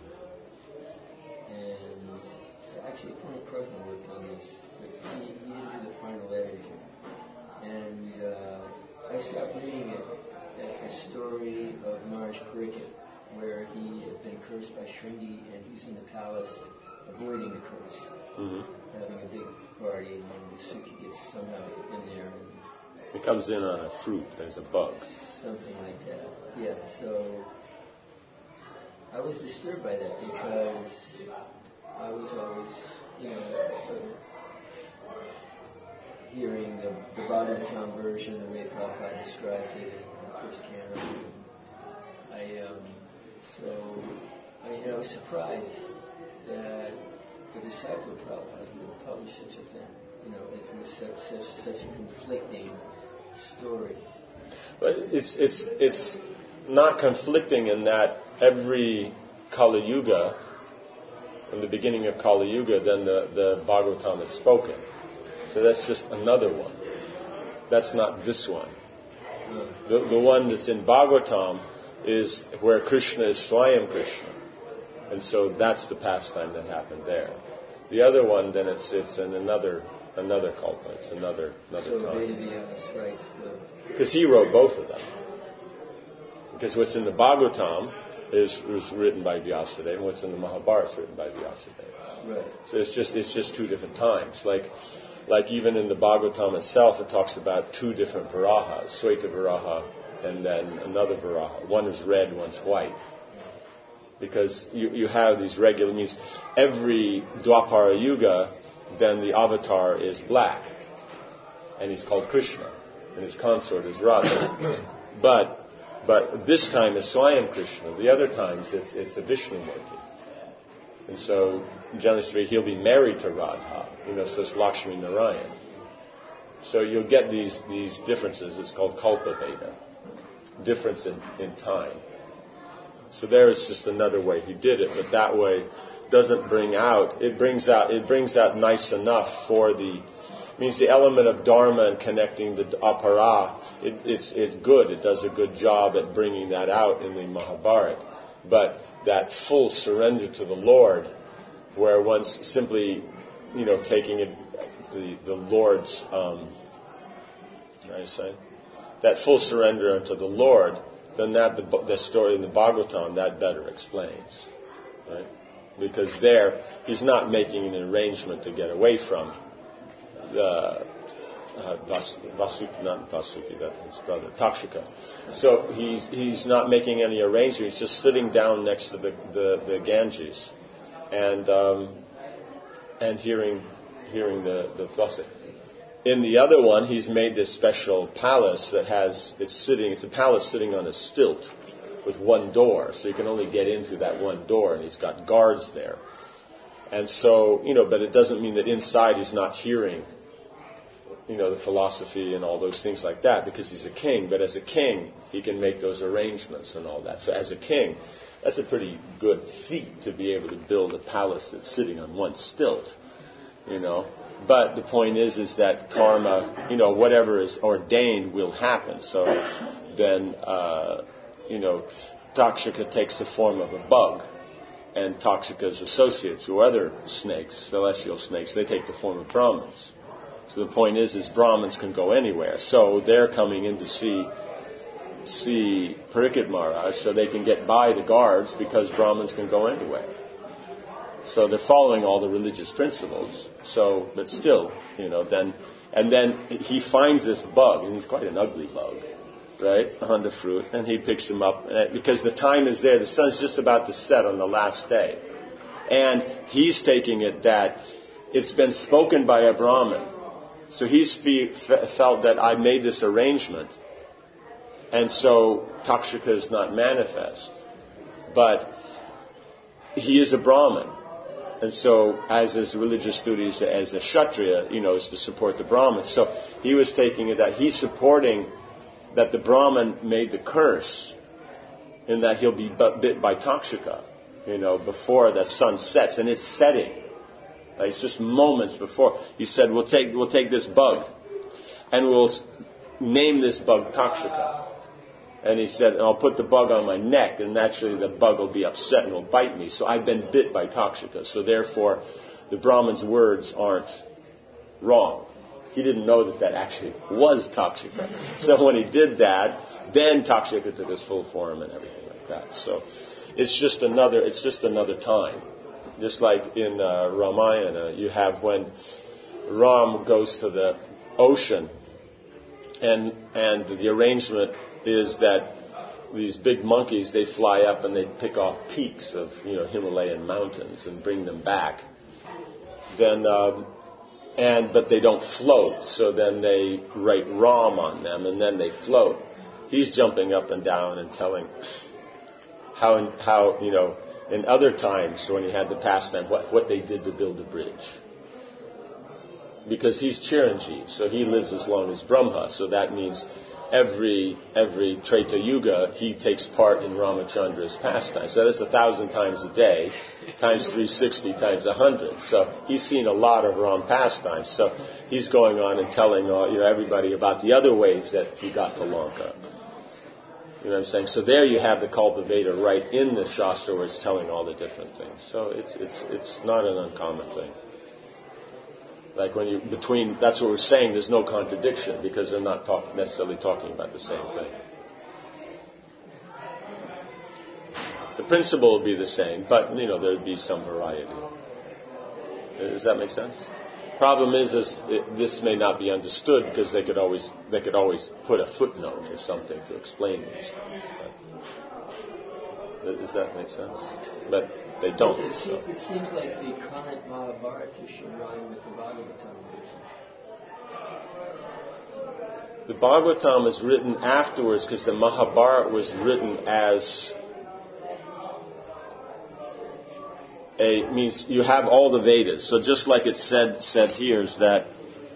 And actually, Purna Prabhu worked on this, but he, he didn't do the final editing. And uh, I stopped reading it at the story of Maharaj Pariksit, where he had been cursed by Shringi and he's in the palace avoiding the curse, mm-hmm. having a big party, and then the Suki gets somehow in there. And it comes in on a fruit as a bug. Something like that. Yeah, so I was disturbed by that because I was always, you know, uh, hearing the, the Bhagavatam version, the way Prabhupada described it in the first canto. I, um, so, I, you know, I was surprised that the disciple of Prabhupada would publish such a thing. You know, it was such, such, such a conflicting story. But it's it's it's not conflicting in that every Kali Yuga, in the beginning of Kali Yuga, then the, the Bhagavatam is spoken. So that's just another one. That's not this one. The, the one that's in Bhagavatam is where Krishna is Swayam Krishna. And so that's the pastime that happened there. The other one, then it's it's in another another kalpa. It's another another so time. Vedavyas writes the... Because he wrote both of them. Because what's in the Bhagavatam is was written by Vyasadeva, and what's in the Mahabharata is written by Vyasadeva. Right. So it's just it's just two different times. Like like even in the Bhagavatam itself, it talks about two different Varahas, Sweta Varaha and then another Varaha. One is red, one's white. Because you, you have these regular, means every Dwapara Yuga, then the avatar is black. And he's called Krishna. And his consort is Radha. but but this time is Swayam Krishna. The other times it's it's a Vishnumurti. And so, generally speaking, he'll be married to Radha. You know, so it's Lakshmi Narayan. So you'll get these, these differences. It's called Kalpa Veda. Difference in, in time. So there is just another way he did it, but that way doesn't bring out, it brings out, it brings out nice enough for the, means the element of dharma and connecting the apara, it, it's, it's good, it does a good job at bringing that out in the Mahabharata. But that full surrender to the Lord, where one's simply, you know, taking it, the, the Lord's, um, how do you say, that full surrender unto the Lord, then that the, the story in the Bhagavatam, that better explains, right? Because there, he's not making an arrangement to get away from the uh, Vas, Vasuki, not Vasuki, that's his brother, Takshaka. So he's he's not making any arrangement. He's just sitting down next to the the, the Ganges, and um, and hearing hearing the the Vasuki. In the other one, he's made this special palace that has it's sitting. It's a palace sitting on a stilt with one door, so you can only get in through that one door, and he's got guards there. And so, you know, but it doesn't mean that inside he's not hearing, you know, the philosophy and all those things like that, because he's a king. But as a king, he can make those arrangements and all that. So as a king, that's a pretty good feat to be able to build a palace that's sitting on one stilt, you know. But the point is, is that karma, you know, whatever is ordained will happen. So then, uh, you know, Takshaka takes the form of a bug, and Takshaka's associates, or other snakes, celestial snakes, they take the form of Brahmins. So the point is, is Brahmins can go anywhere. So they're coming in to see see Parikshit Maharaj, so they can get by the guards because Brahmins can go anywhere. So they're following all the religious principles. So, but still, you know, then, and then he finds this bug, and he's quite an ugly bug, right, on the fruit, and he picks him up, because the time is there, the sun's just about to set on the last day. And he's taking it that it's been spoken by a Brahmin. So he's fe- fe- felt that I made this arrangement, and so Takshaka is not manifest. But he is a Brahmin. And so, as his religious duties as a Kshatriya, you know, is to support the Brahmins. So he was taking it that he's supporting that the Brahmin made the curse, in that he'll be bit by Takshaka, you know, before the sun sets, and it's setting. Like, it's just moments before. He said, "We'll take we'll take this bug, and we'll name this bug Takshaka." And he said, "I'll put the bug on my neck, and naturally the bug will be upset and will bite me. So I've been bit by Takshaka. So therefore, the Brahmin's words aren't wrong." He didn't know that that actually was Takshaka. So when he did that, then Takshaka took his full form and everything like that. So it's just another it's just another time. Just like in uh, Ramayana, you have when Ram goes to the ocean, and and the arrangement is that these big monkeys, they fly up and they pick off peaks of, you know, Himalayan mountains and bring them back. Then, um, and but they don't float, so then they write Ram on them, and then they float. He's jumping up and down and telling how, how you know, in other times when he had the pastime, what, what they did to build the bridge. Because he's Chiranjeev, so he lives as long as Brahma, so that means every every Treta Yuga, he takes part in Ramachandra's pastime. So that's a thousand times a day, times three hundred sixty, times one hundred. So he's seen a lot of Ram pastimes. So he's going on and telling uh, you know everybody about the other ways that he got to Lanka. You know what I'm saying? So there you have the Kalpaveda right in the Shastra where it's telling all the different things. So it's it's it's not an uncommon thing. Like when you, between, that's what we're saying, there's no contradiction because they're not talk, necessarily talking about the same thing. The principle will be the same, but, you know, there would be some variety. Does that make sense? Problem is, is it, this may not be understood because they could always, they could always put a footnote or something to explain these things. But, does that make sense? But they don't. It, So. it seems like the current Mahabharata should rhyme with the Bhagavatam version. The Bhagavatam is written afterwards because the Mahabharata was written as a means you have all the Vedas. So just like it said said here is that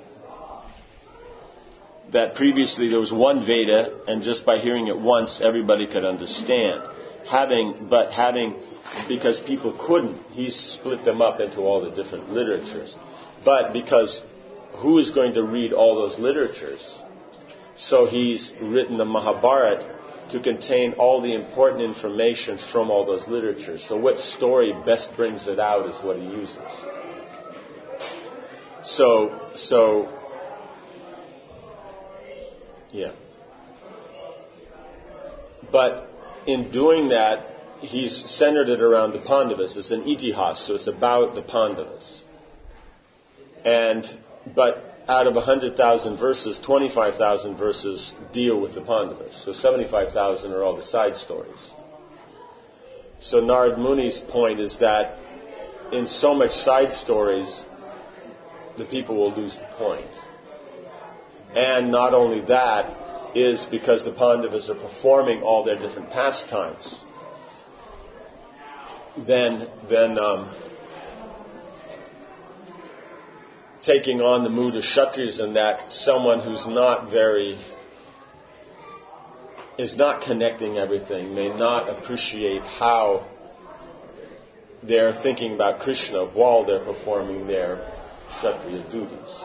that previously there was one Veda, and just by hearing it once, everybody could understand. Having, but having, because people couldn't, he split them up into all the different literatures. But because who is going to read all those literatures? So he's written the Mahabharata to contain all the important information from all those literatures. So what story best brings it out is what he uses. So, so, yeah. But in doing that, he's centered it around the Pandavas. It's an itihas, so it's about the Pandavas. And, but out of one hundred thousand verses, twenty-five thousand verses deal with the Pandavas. So seventy-five thousand are all the side stories. So Narad Muni's point is that in so much side stories, the people will lose the point. And not only that, is because the Pandavas are performing all their different pastimes. Then, then um, taking on the mood of Kshatriyas, and that someone who's not very, is not connecting everything, may not appreciate how they're thinking about Krishna while they're performing their Kshatriya duties.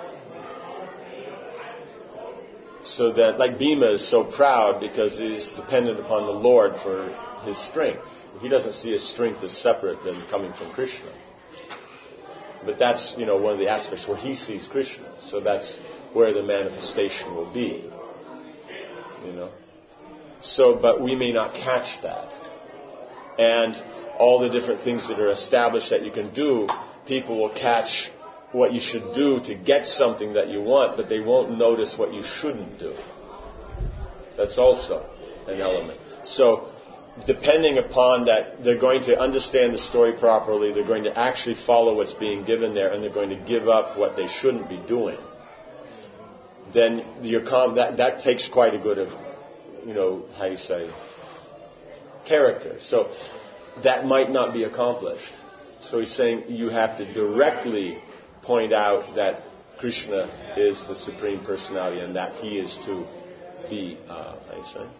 So that, like Bhima is so proud because he's dependent upon the Lord for his strength. He doesn't see his strength as separate than coming from Krishna. But that's, you know, one of the aspects where he sees Krishna. So that's where the manifestation will be. You know? So, but we may not catch that. And all the different things that are established that you can do, people will catch what you should do to get something that you want, but they won't notice what you shouldn't do. That's also an element. So, depending upon that, they're going to understand the story properly, they're going to actually follow what's being given there, and they're going to give up what they shouldn't be doing. Then your com- that, that takes quite a good of, you know, how you say, character. So, that might not be accomplished. So he's saying you have to directly point out that Krishna is the Supreme Personality and that he is to be, uh, how you say?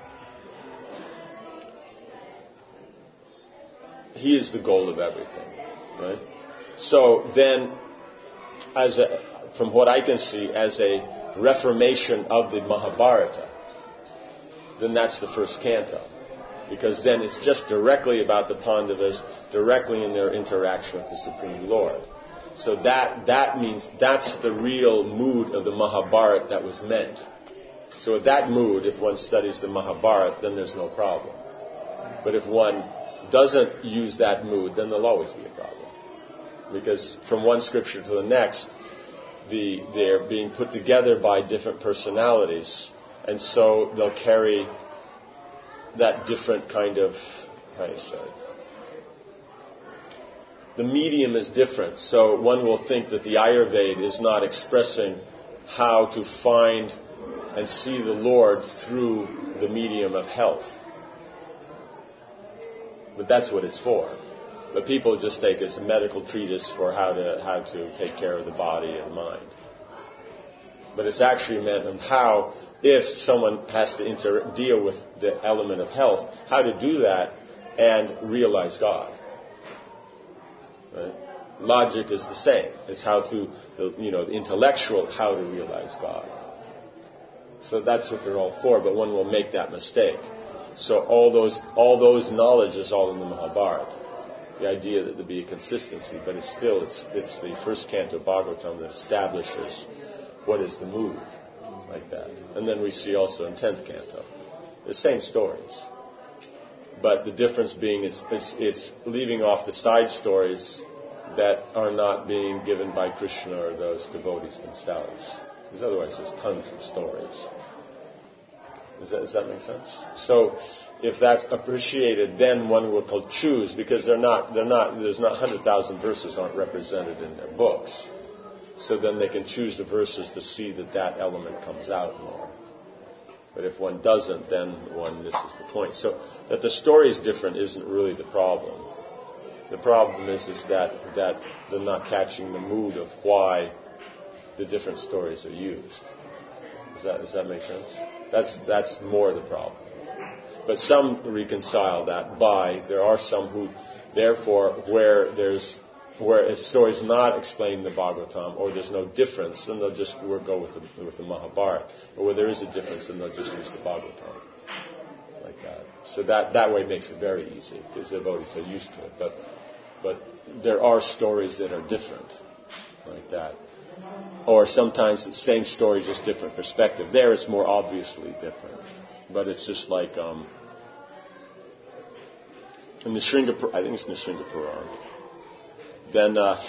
He is the goal of everything, right? So then, as a, from what I can see, as a reformation of the Mahabharata, then that's the first canto. Because then it's just directly about the Pandavas, directly in their interaction with the Supreme Lord. So that that means that's the real mood of the Mahabharata that was meant. So with that mood, if one studies the Mahabharata, then there's no problem. But if one doesn't use that mood, then there'll always be a problem. Because from one scripture to the next, the they're being put together by different personalities, and so they'll carry that different kind of, how do you say, the medium is different. So one will think that the Ayurveda is not expressing how to find and see the Lord through the medium of health. But that's what it's for. But people just take it as a medical treatise for how to how to take care of the body and mind. But it's actually meant on how, if someone has to inter- deal with the element of health, how to do that and realize God. Right? Logic is the same. It's how through the, you know, the intellectual, how to realize God. So that's what they're all for, but one will make that mistake. So all those all those knowledge is all in the Mahabharata. The idea that there be a consistency, but it's still it's it's the first canto of Bhagavatam that establishes what is the mood, like that. And then we see also in tenth canto the same stories, but the difference being it's it's, it's leaving off the side stories that are not being given by Krishna or those devotees themselves, because otherwise there's tons of stories. Does that, does that make sense? So, if that's appreciated, then one will choose, because they're not, they're not, there's not one hundred thousand verses aren't represented in their books. So then they can choose the verses to see that that element comes out more. But if one doesn't, then one misses the point. So that the story is different isn't really the problem. The problem is, is that, that they're not catching the mood of why the different stories are used. Does that, does that make sense? That's that's more the problem. But some reconcile that by, there are some who, therefore, where there's where a story is not explained in the Bhagavatam, or there's no difference, then they'll just we'll go with the with the Mahabharata. Or where there is a difference, then they'll just use the Bhagavatam, like that. So that that way makes it very easy, because the devotees are used to it. But but there are stories that are different, like that. Or sometimes the same story, just different perspective. There it's more obviously different. but it's just like um, in the Shringa, I think it's in the Shringa Puran. Then uh,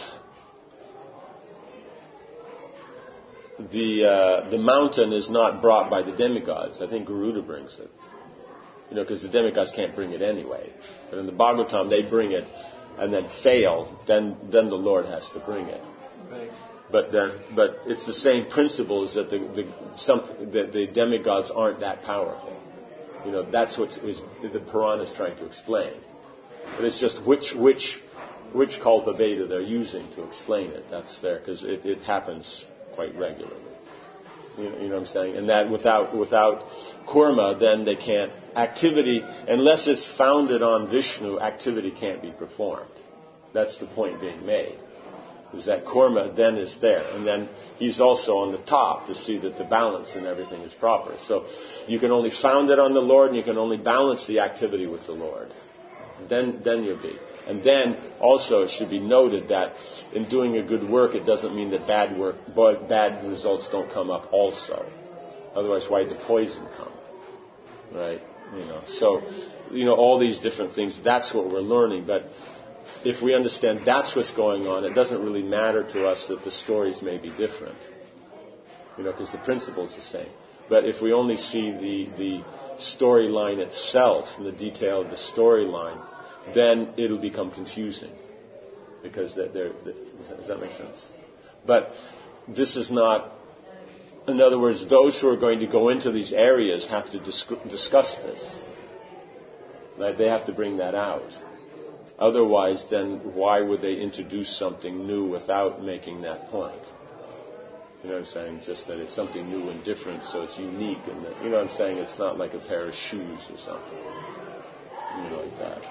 the uh, the mountain is not brought by the demigods. I think Garuda brings it, you know, because the demigods can't bring it anyway. But in the Bhagavatam, they bring it and then fail. Then then the Lord has to bring it. Right. But then, but it's the same principle, is that the the, some, the the demigods aren't that powerful. You know, that's what is, the Purana is trying to explain. But it's just which which which Kalpa Veda they're using to explain it. That's there, because it, it happens quite regularly. You know, you know what I'm saying? And that without without kurma, then they can't activity unless it's founded on Vishnu. Activity can't be performed. That's the point being made. Is that kurma then is there, and then he's also on the top to see that the balance and everything is proper. So you can only found it on the Lord, and you can only balance the activity with the Lord. Then, then you'll be. And then also it should be noted that in doing a good work, it doesn't mean that bad work, bad results don't come up also. Otherwise, why did the poison come? Right? You know. So, you know, all these different things. That's what we're learning, but. If we understand that's what's going on, it doesn't really matter to us that the stories may be different, you know, because the principle is the same. But if we only see the the storyline itself and the detail of the storyline, then it'll become confusing, because they're, they're, does that make sense? But this is not. In other words, those who are going to go into these areas have to disc- discuss this. Right? They have to bring that out. Otherwise, then why would they introduce something new without making that point? You know what I'm saying? Just that it's something new and different, so it's unique. And that, you know what I'm saying? It's not like a pair of shoes or something. You know, like that.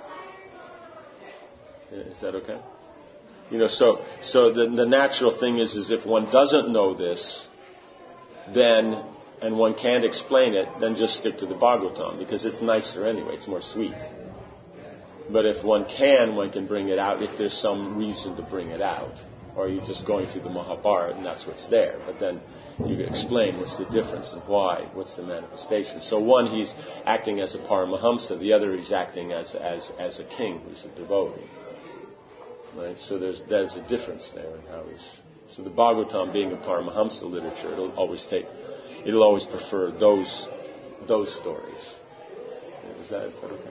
Is that okay? You know, so so the, the natural thing is, is if one doesn't know this, then, and one can't explain it, then just stick to the Bhagavatam, because it's nicer anyway. It's more sweet. But if one can, one can bring it out if there's some reason to bring it out. Or you're just going through the Mahabharata and that's what's there. But then you can explain what's the difference and why, what's the manifestation. So one, he's acting as a Paramahamsa. The other, he's acting as as as a king who's a devotee. Right? So there's there's a difference there in how he's. So the Bhagavatam, being a Paramahamsa literature, it'll always take, it'll always prefer those those stories. Is that, is that okay?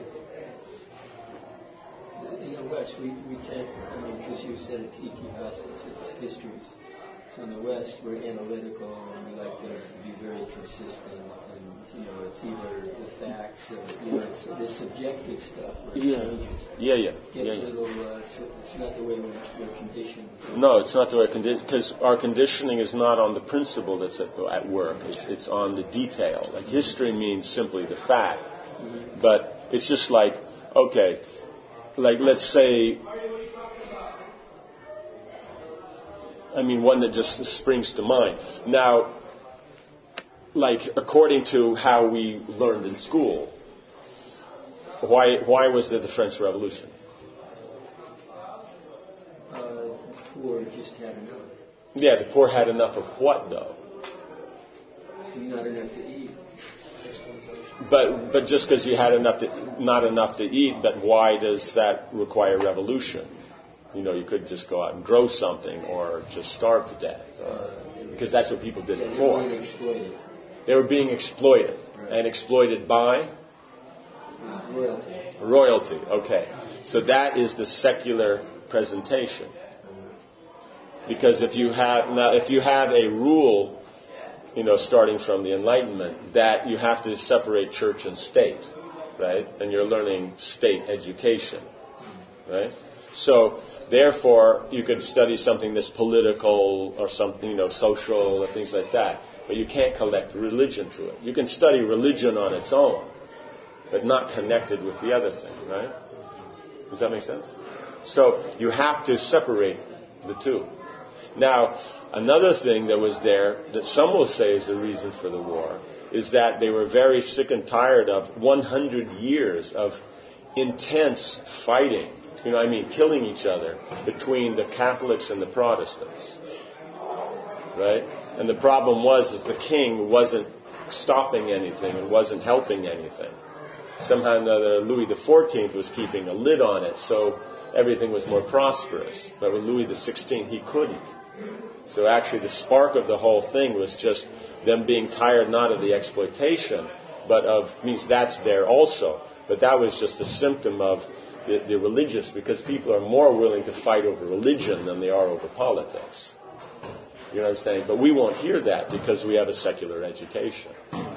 In the West, we, we tend, I mean, because you said it's itihas, it's histories. So in the West, we're analytical and we like things to be very consistent. And, you know, it's either the facts or, you know, it's the subjective stuff where it yeah. changes. Yeah, yeah. Gets yeah, yeah. a little, uh, it's, it's not the way we're, we're conditioned. No, it's not the way conditioned, because our conditioning is not on the principle that's at, at work. It's, it's on the detail. Like history means simply the fact. Mm-hmm. But it's just like, okay, like, let's say, I mean, one that just springs to mind. Now, like, according to how we learned in school, why why was there the French Revolution? Uh, the poor just had enough. Yeah, the poor had enough of what, though? Not enough to eat. But but just because you had enough to, not enough to eat, but why does that require revolution? You know, you could just go out and grow something or just starve to death. Or, because that's what people did yeah, before. They were being exploited. They were being exploited. Right. And exploited by? Royalty. Royalty, okay. So that is the secular presentation. Because if you have, now if you have a rule, you know, starting from the Enlightenment, that you have to separate church and state, right? And you're learning state education, right? So, therefore, you could study something that's political or something, you know, social or things like that. But you can't collect religion to it. You can study religion on its own, but not connected with the other thing, right? Does that make sense? So, you have to separate the two. Now, another thing that was there that some will say is the reason for the war is that they were very sick and tired of one hundred years of intense fighting, you know, I mean, killing each other between the Catholics and the Protestants, right? And the problem was is the king wasn't stopping anything and wasn't helping anything. Somehow or another, Louis the fourteenth was keeping a lid on it, so everything was more prosperous. But with Louis the sixteenth, he couldn't. So actually the spark of the whole thing was just them being tired not of the exploitation, but of, means that's there also. But that was just a symptom of the, the religious, because people are more willing to fight over religion than they are over politics. You know what I'm saying? But we won't hear that because we have a secular education.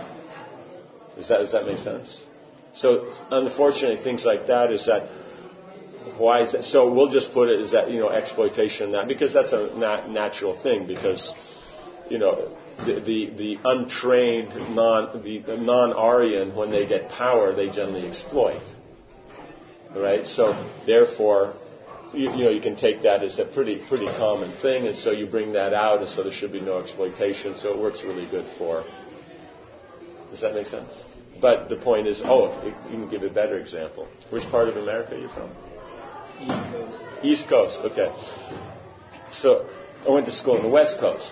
Does that, does that make sense? So unfortunately, things like that is that, why is that? So we'll just put it as that, you know, exploitation, that, because that's a nat- natural thing, because, you know, the, the, the untrained, non, the, the non-Aryan, when they get power, they generally exploit. Right? So therefore, you, you know, you can take that as a pretty, pretty common thing, and so you bring that out, and so there should be no exploitation, so it works really good for, does that make sense? But the point is, oh, you can give a better example. Which part of America are you from? East Coast. East Coast, okay. So I went to school on the West Coast.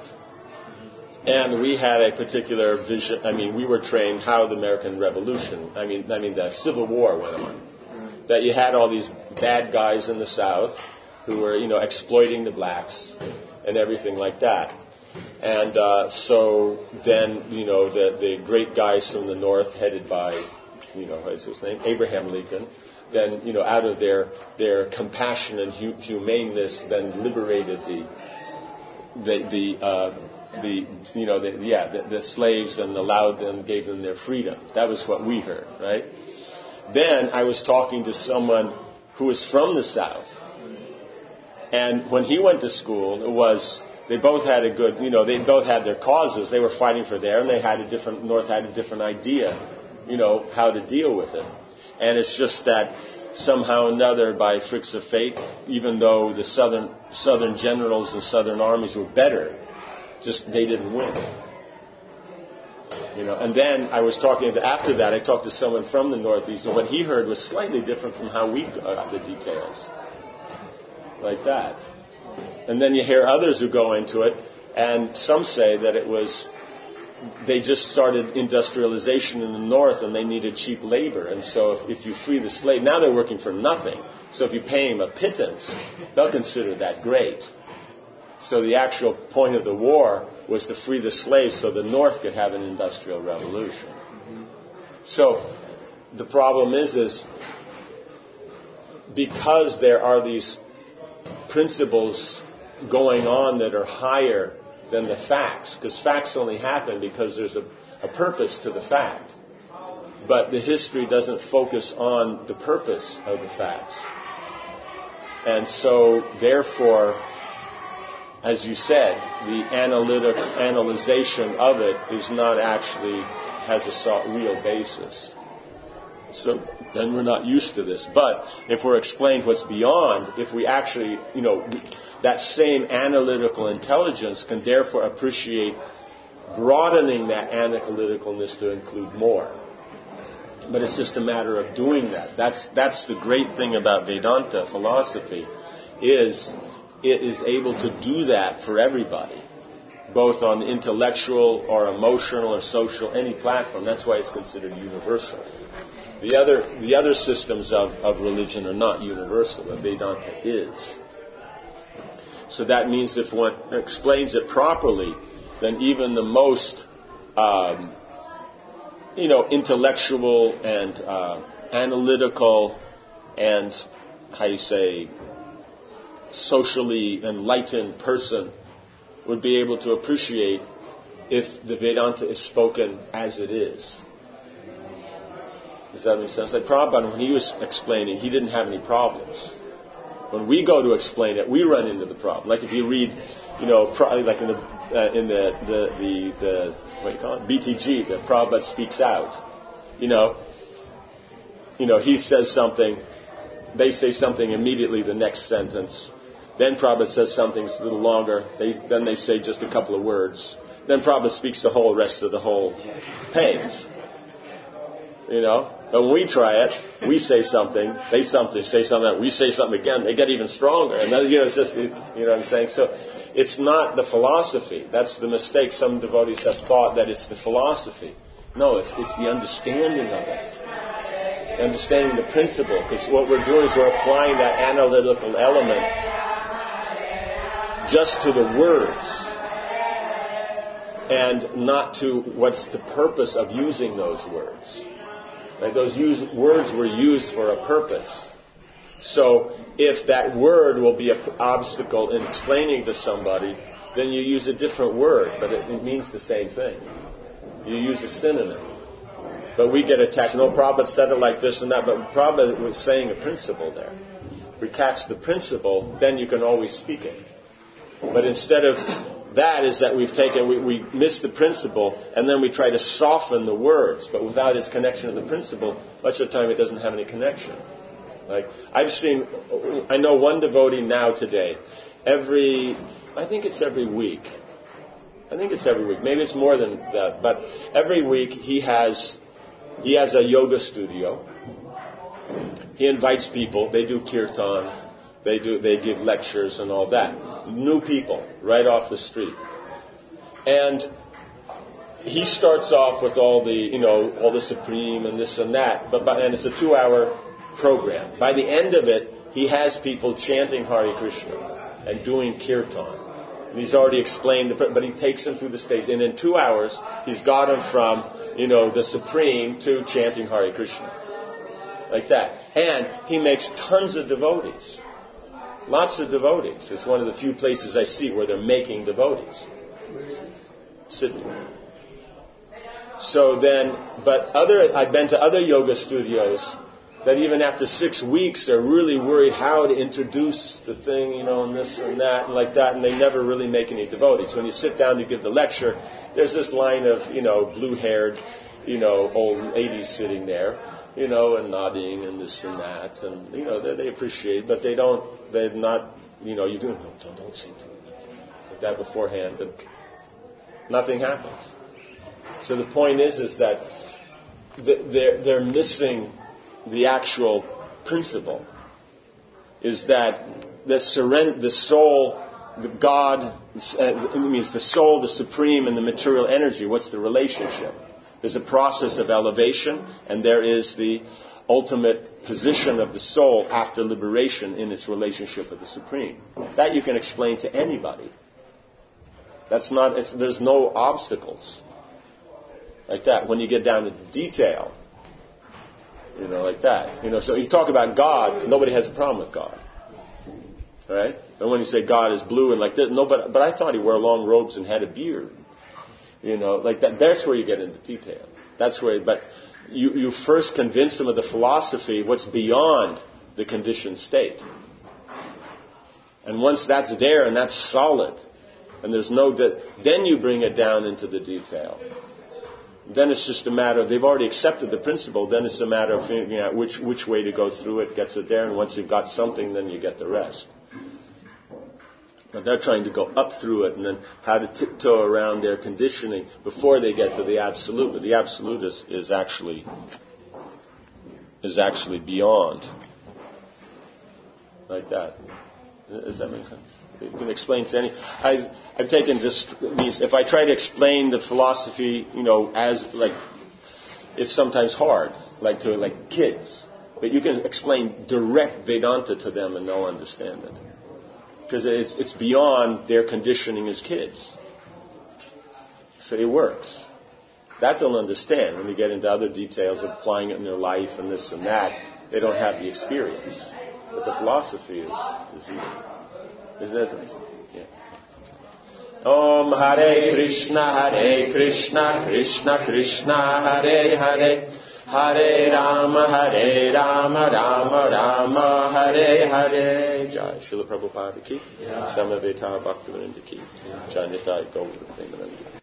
And we had a particular vision. I mean, we were trained how the American Revolution, I mean, I mean, the Civil War went on. That you had all these bad guys in the South who were, you know, exploiting the blacks and everything like that. And uh, so then, you know, the, the great guys from the North, headed by, you know, what's his name? Abraham Lincoln, then, you know, out of their, their compassion and hu- humaneness, then liberated the, the, the, uh, the you know, the, yeah, the, the slaves, and allowed them, gave them their freedom. That was what we heard, right? Then I was talking to someone who was from the South. And when he went to school, it was, they both had a good, you know, they both had their causes. They were fighting for there, and they had a different, North had a different idea, you know, how to deal with it. And it's just that somehow or another, by freaks of fate, even though the southern, southern generals and southern armies were better, just they didn't win. You know, and then I was talking to, after that, I talked to someone from the Northeast, and what he heard was slightly different from how we got the details. Like that. And then you hear others who go into it, and some say that it was, they just started industrialization in the North, and they needed cheap labor. And so if, if you free the slave, now they're working for nothing. So if you pay them a pittance, they'll consider that great. So the actual point of the war was to free the slaves so the North could have an industrial revolution. Mm-hmm. So the problem is, is because there are these principles going on that are higher than the facts, because facts only happen because there's a, a purpose to the fact. But the history doesn't focus on the purpose of the facts. And so, therefore, as you said, the analytic analyzation of it is not actually has a real basis. So then we're not used to this. But if we're explained what's beyond, if we actually, you know, that same analytical intelligence can therefore appreciate broadening that analyticalness to include more. But it's just a matter of doing that. That's that's the great thing about Vedanta philosophy, is it is able to do that for everybody, both on intellectual or emotional or social, any platform. That's why it's considered universal. The other the other systems of, of religion are not universal, but Vedanta is. So that means if one explains it properly, then even the most um, you know, intellectual and uh, analytical and, how you say, socially enlightened person would be able to appreciate if the Vedanta is spoken as it is. Does that make sense? Like Prabhupada, when he was explaining, he didn't have any problems. When we go to explain it, we run into the problem. Like if you read, you know, like in the uh, in the the the, the what do you call it? B T G, the Prabhupada speaks out. You know, you know, he says something, they say something immediately the next sentence. Then Prabhupada says something a little longer. They, then they say just a couple of words. Then Prabhupada speaks the whole rest of the whole page. You know, but when we try it, we say something, they something, say something, we say something again, they get even stronger. And then, you know, it's just, you know what I'm saying? So it's not the philosophy. That's the mistake. Some devotees have thought that it's the philosophy. No, it's it's the understanding of it. Understanding the principle. Because what we're doing is we're applying that analytical element just to the words and not to what's the purpose of using those words. Right? Those use, words were used for a purpose. So if that word will be an obstacle in explaining to somebody, then you use a different word, but it, it means the same thing. You use a synonym. But we get attached. No, Prabhupada said it like this and that, but Prabhupada was saying a principle there. If we catch the principle, then you can always speak it. But instead of that is that we've taken, we, we miss the principle, and then we try to soften the words, but without its connection to the principle, much of the time it doesn't have any connection. Like, I've seen, I know one devotee now today, every, I think it's every week. I think it's every week. Maybe it's more than that, but every week he has, he has a yoga studio. He invites people, they do kirtan, they do, they give lectures and all that. New people, right off the street. And he starts off with all the, you know, all the Supreme and this and that, but, and it's a two-hour program. By the end of it, he has people chanting Hare Krishna and doing kirtan. And he's already explained, the, but he takes them through the stage. And in two hours, he's got them from, you know, the Supreme to chanting Hare Krishna. Like that. And he makes tons of devotees. Lots of devotees. It's one of the few places I see where they're making devotees. Where is this? Sydney. So then, but other, I've been to other yoga studios that even after six weeks they're really worried how to introduce the thing, you know, and this and that and like that, and they never really make any devotees. When you sit down to give the lecture, there's this line of, you know, blue-haired, you know, old ladies sitting there, you know, and nodding and this and that, and, you know, they, they appreciate, but they don't, they're not, you know, you do, no, don't, don't say too much like that beforehand, and nothing happens. So the point is, is that they're, they're missing the actual principle. Is that the surrender, the soul, the God, uh, it means the soul, the supreme, and the material energy. What's the relationship? There's a process of elevation, and there is the ultimate position of the soul after liberation in its relationship with the supreme. That you can explain to anybody. That's not. It's, there's no obstacles like that. When you get down to detail, you know, like that. You know, so you talk about God, nobody has a problem with God, right? And when you say God is blue and like this, no, but but I thought he wore long robes and had a beard. You know, like that. That's where you get into detail. That's where. But you you first convince them of the philosophy, what's beyond the conditioned state. And once that's there and that's solid, and there's no, de- then you bring it down into the detail. Then it's just a matter of, they've already accepted the principle, then it's a matter of figuring out which, which way to go through it, gets it there, and once you've got something, then you get the rest. But they're trying to go up through it, and then how to tiptoe around their conditioning before they get to the absolute. But the absolute is, is actually, is actually beyond. Like that. Does that make sense? You can explain to any. I've, I've taken just means if I try to explain the philosophy, you know, as like it's sometimes hard, like to like kids. But you can explain direct Vedanta to them and they'll understand it because it's it's beyond their conditioning as kids. So it works. That they'll understand. When you get into other details of applying it in their life and this and that, they don't have the experience. But the philosophy is, is easy. Does that make sense? Yeah. Om Hare Krishna, Hare Krishna, Krishna Krishna, Hare Hare, Hare Rama, Hare Rama, Rama Rama, Hare Hare. Jai Srila Prabhupada ki, Samaveta Bhaktivinoda ki, Jai Nitai Gaura Premanandi.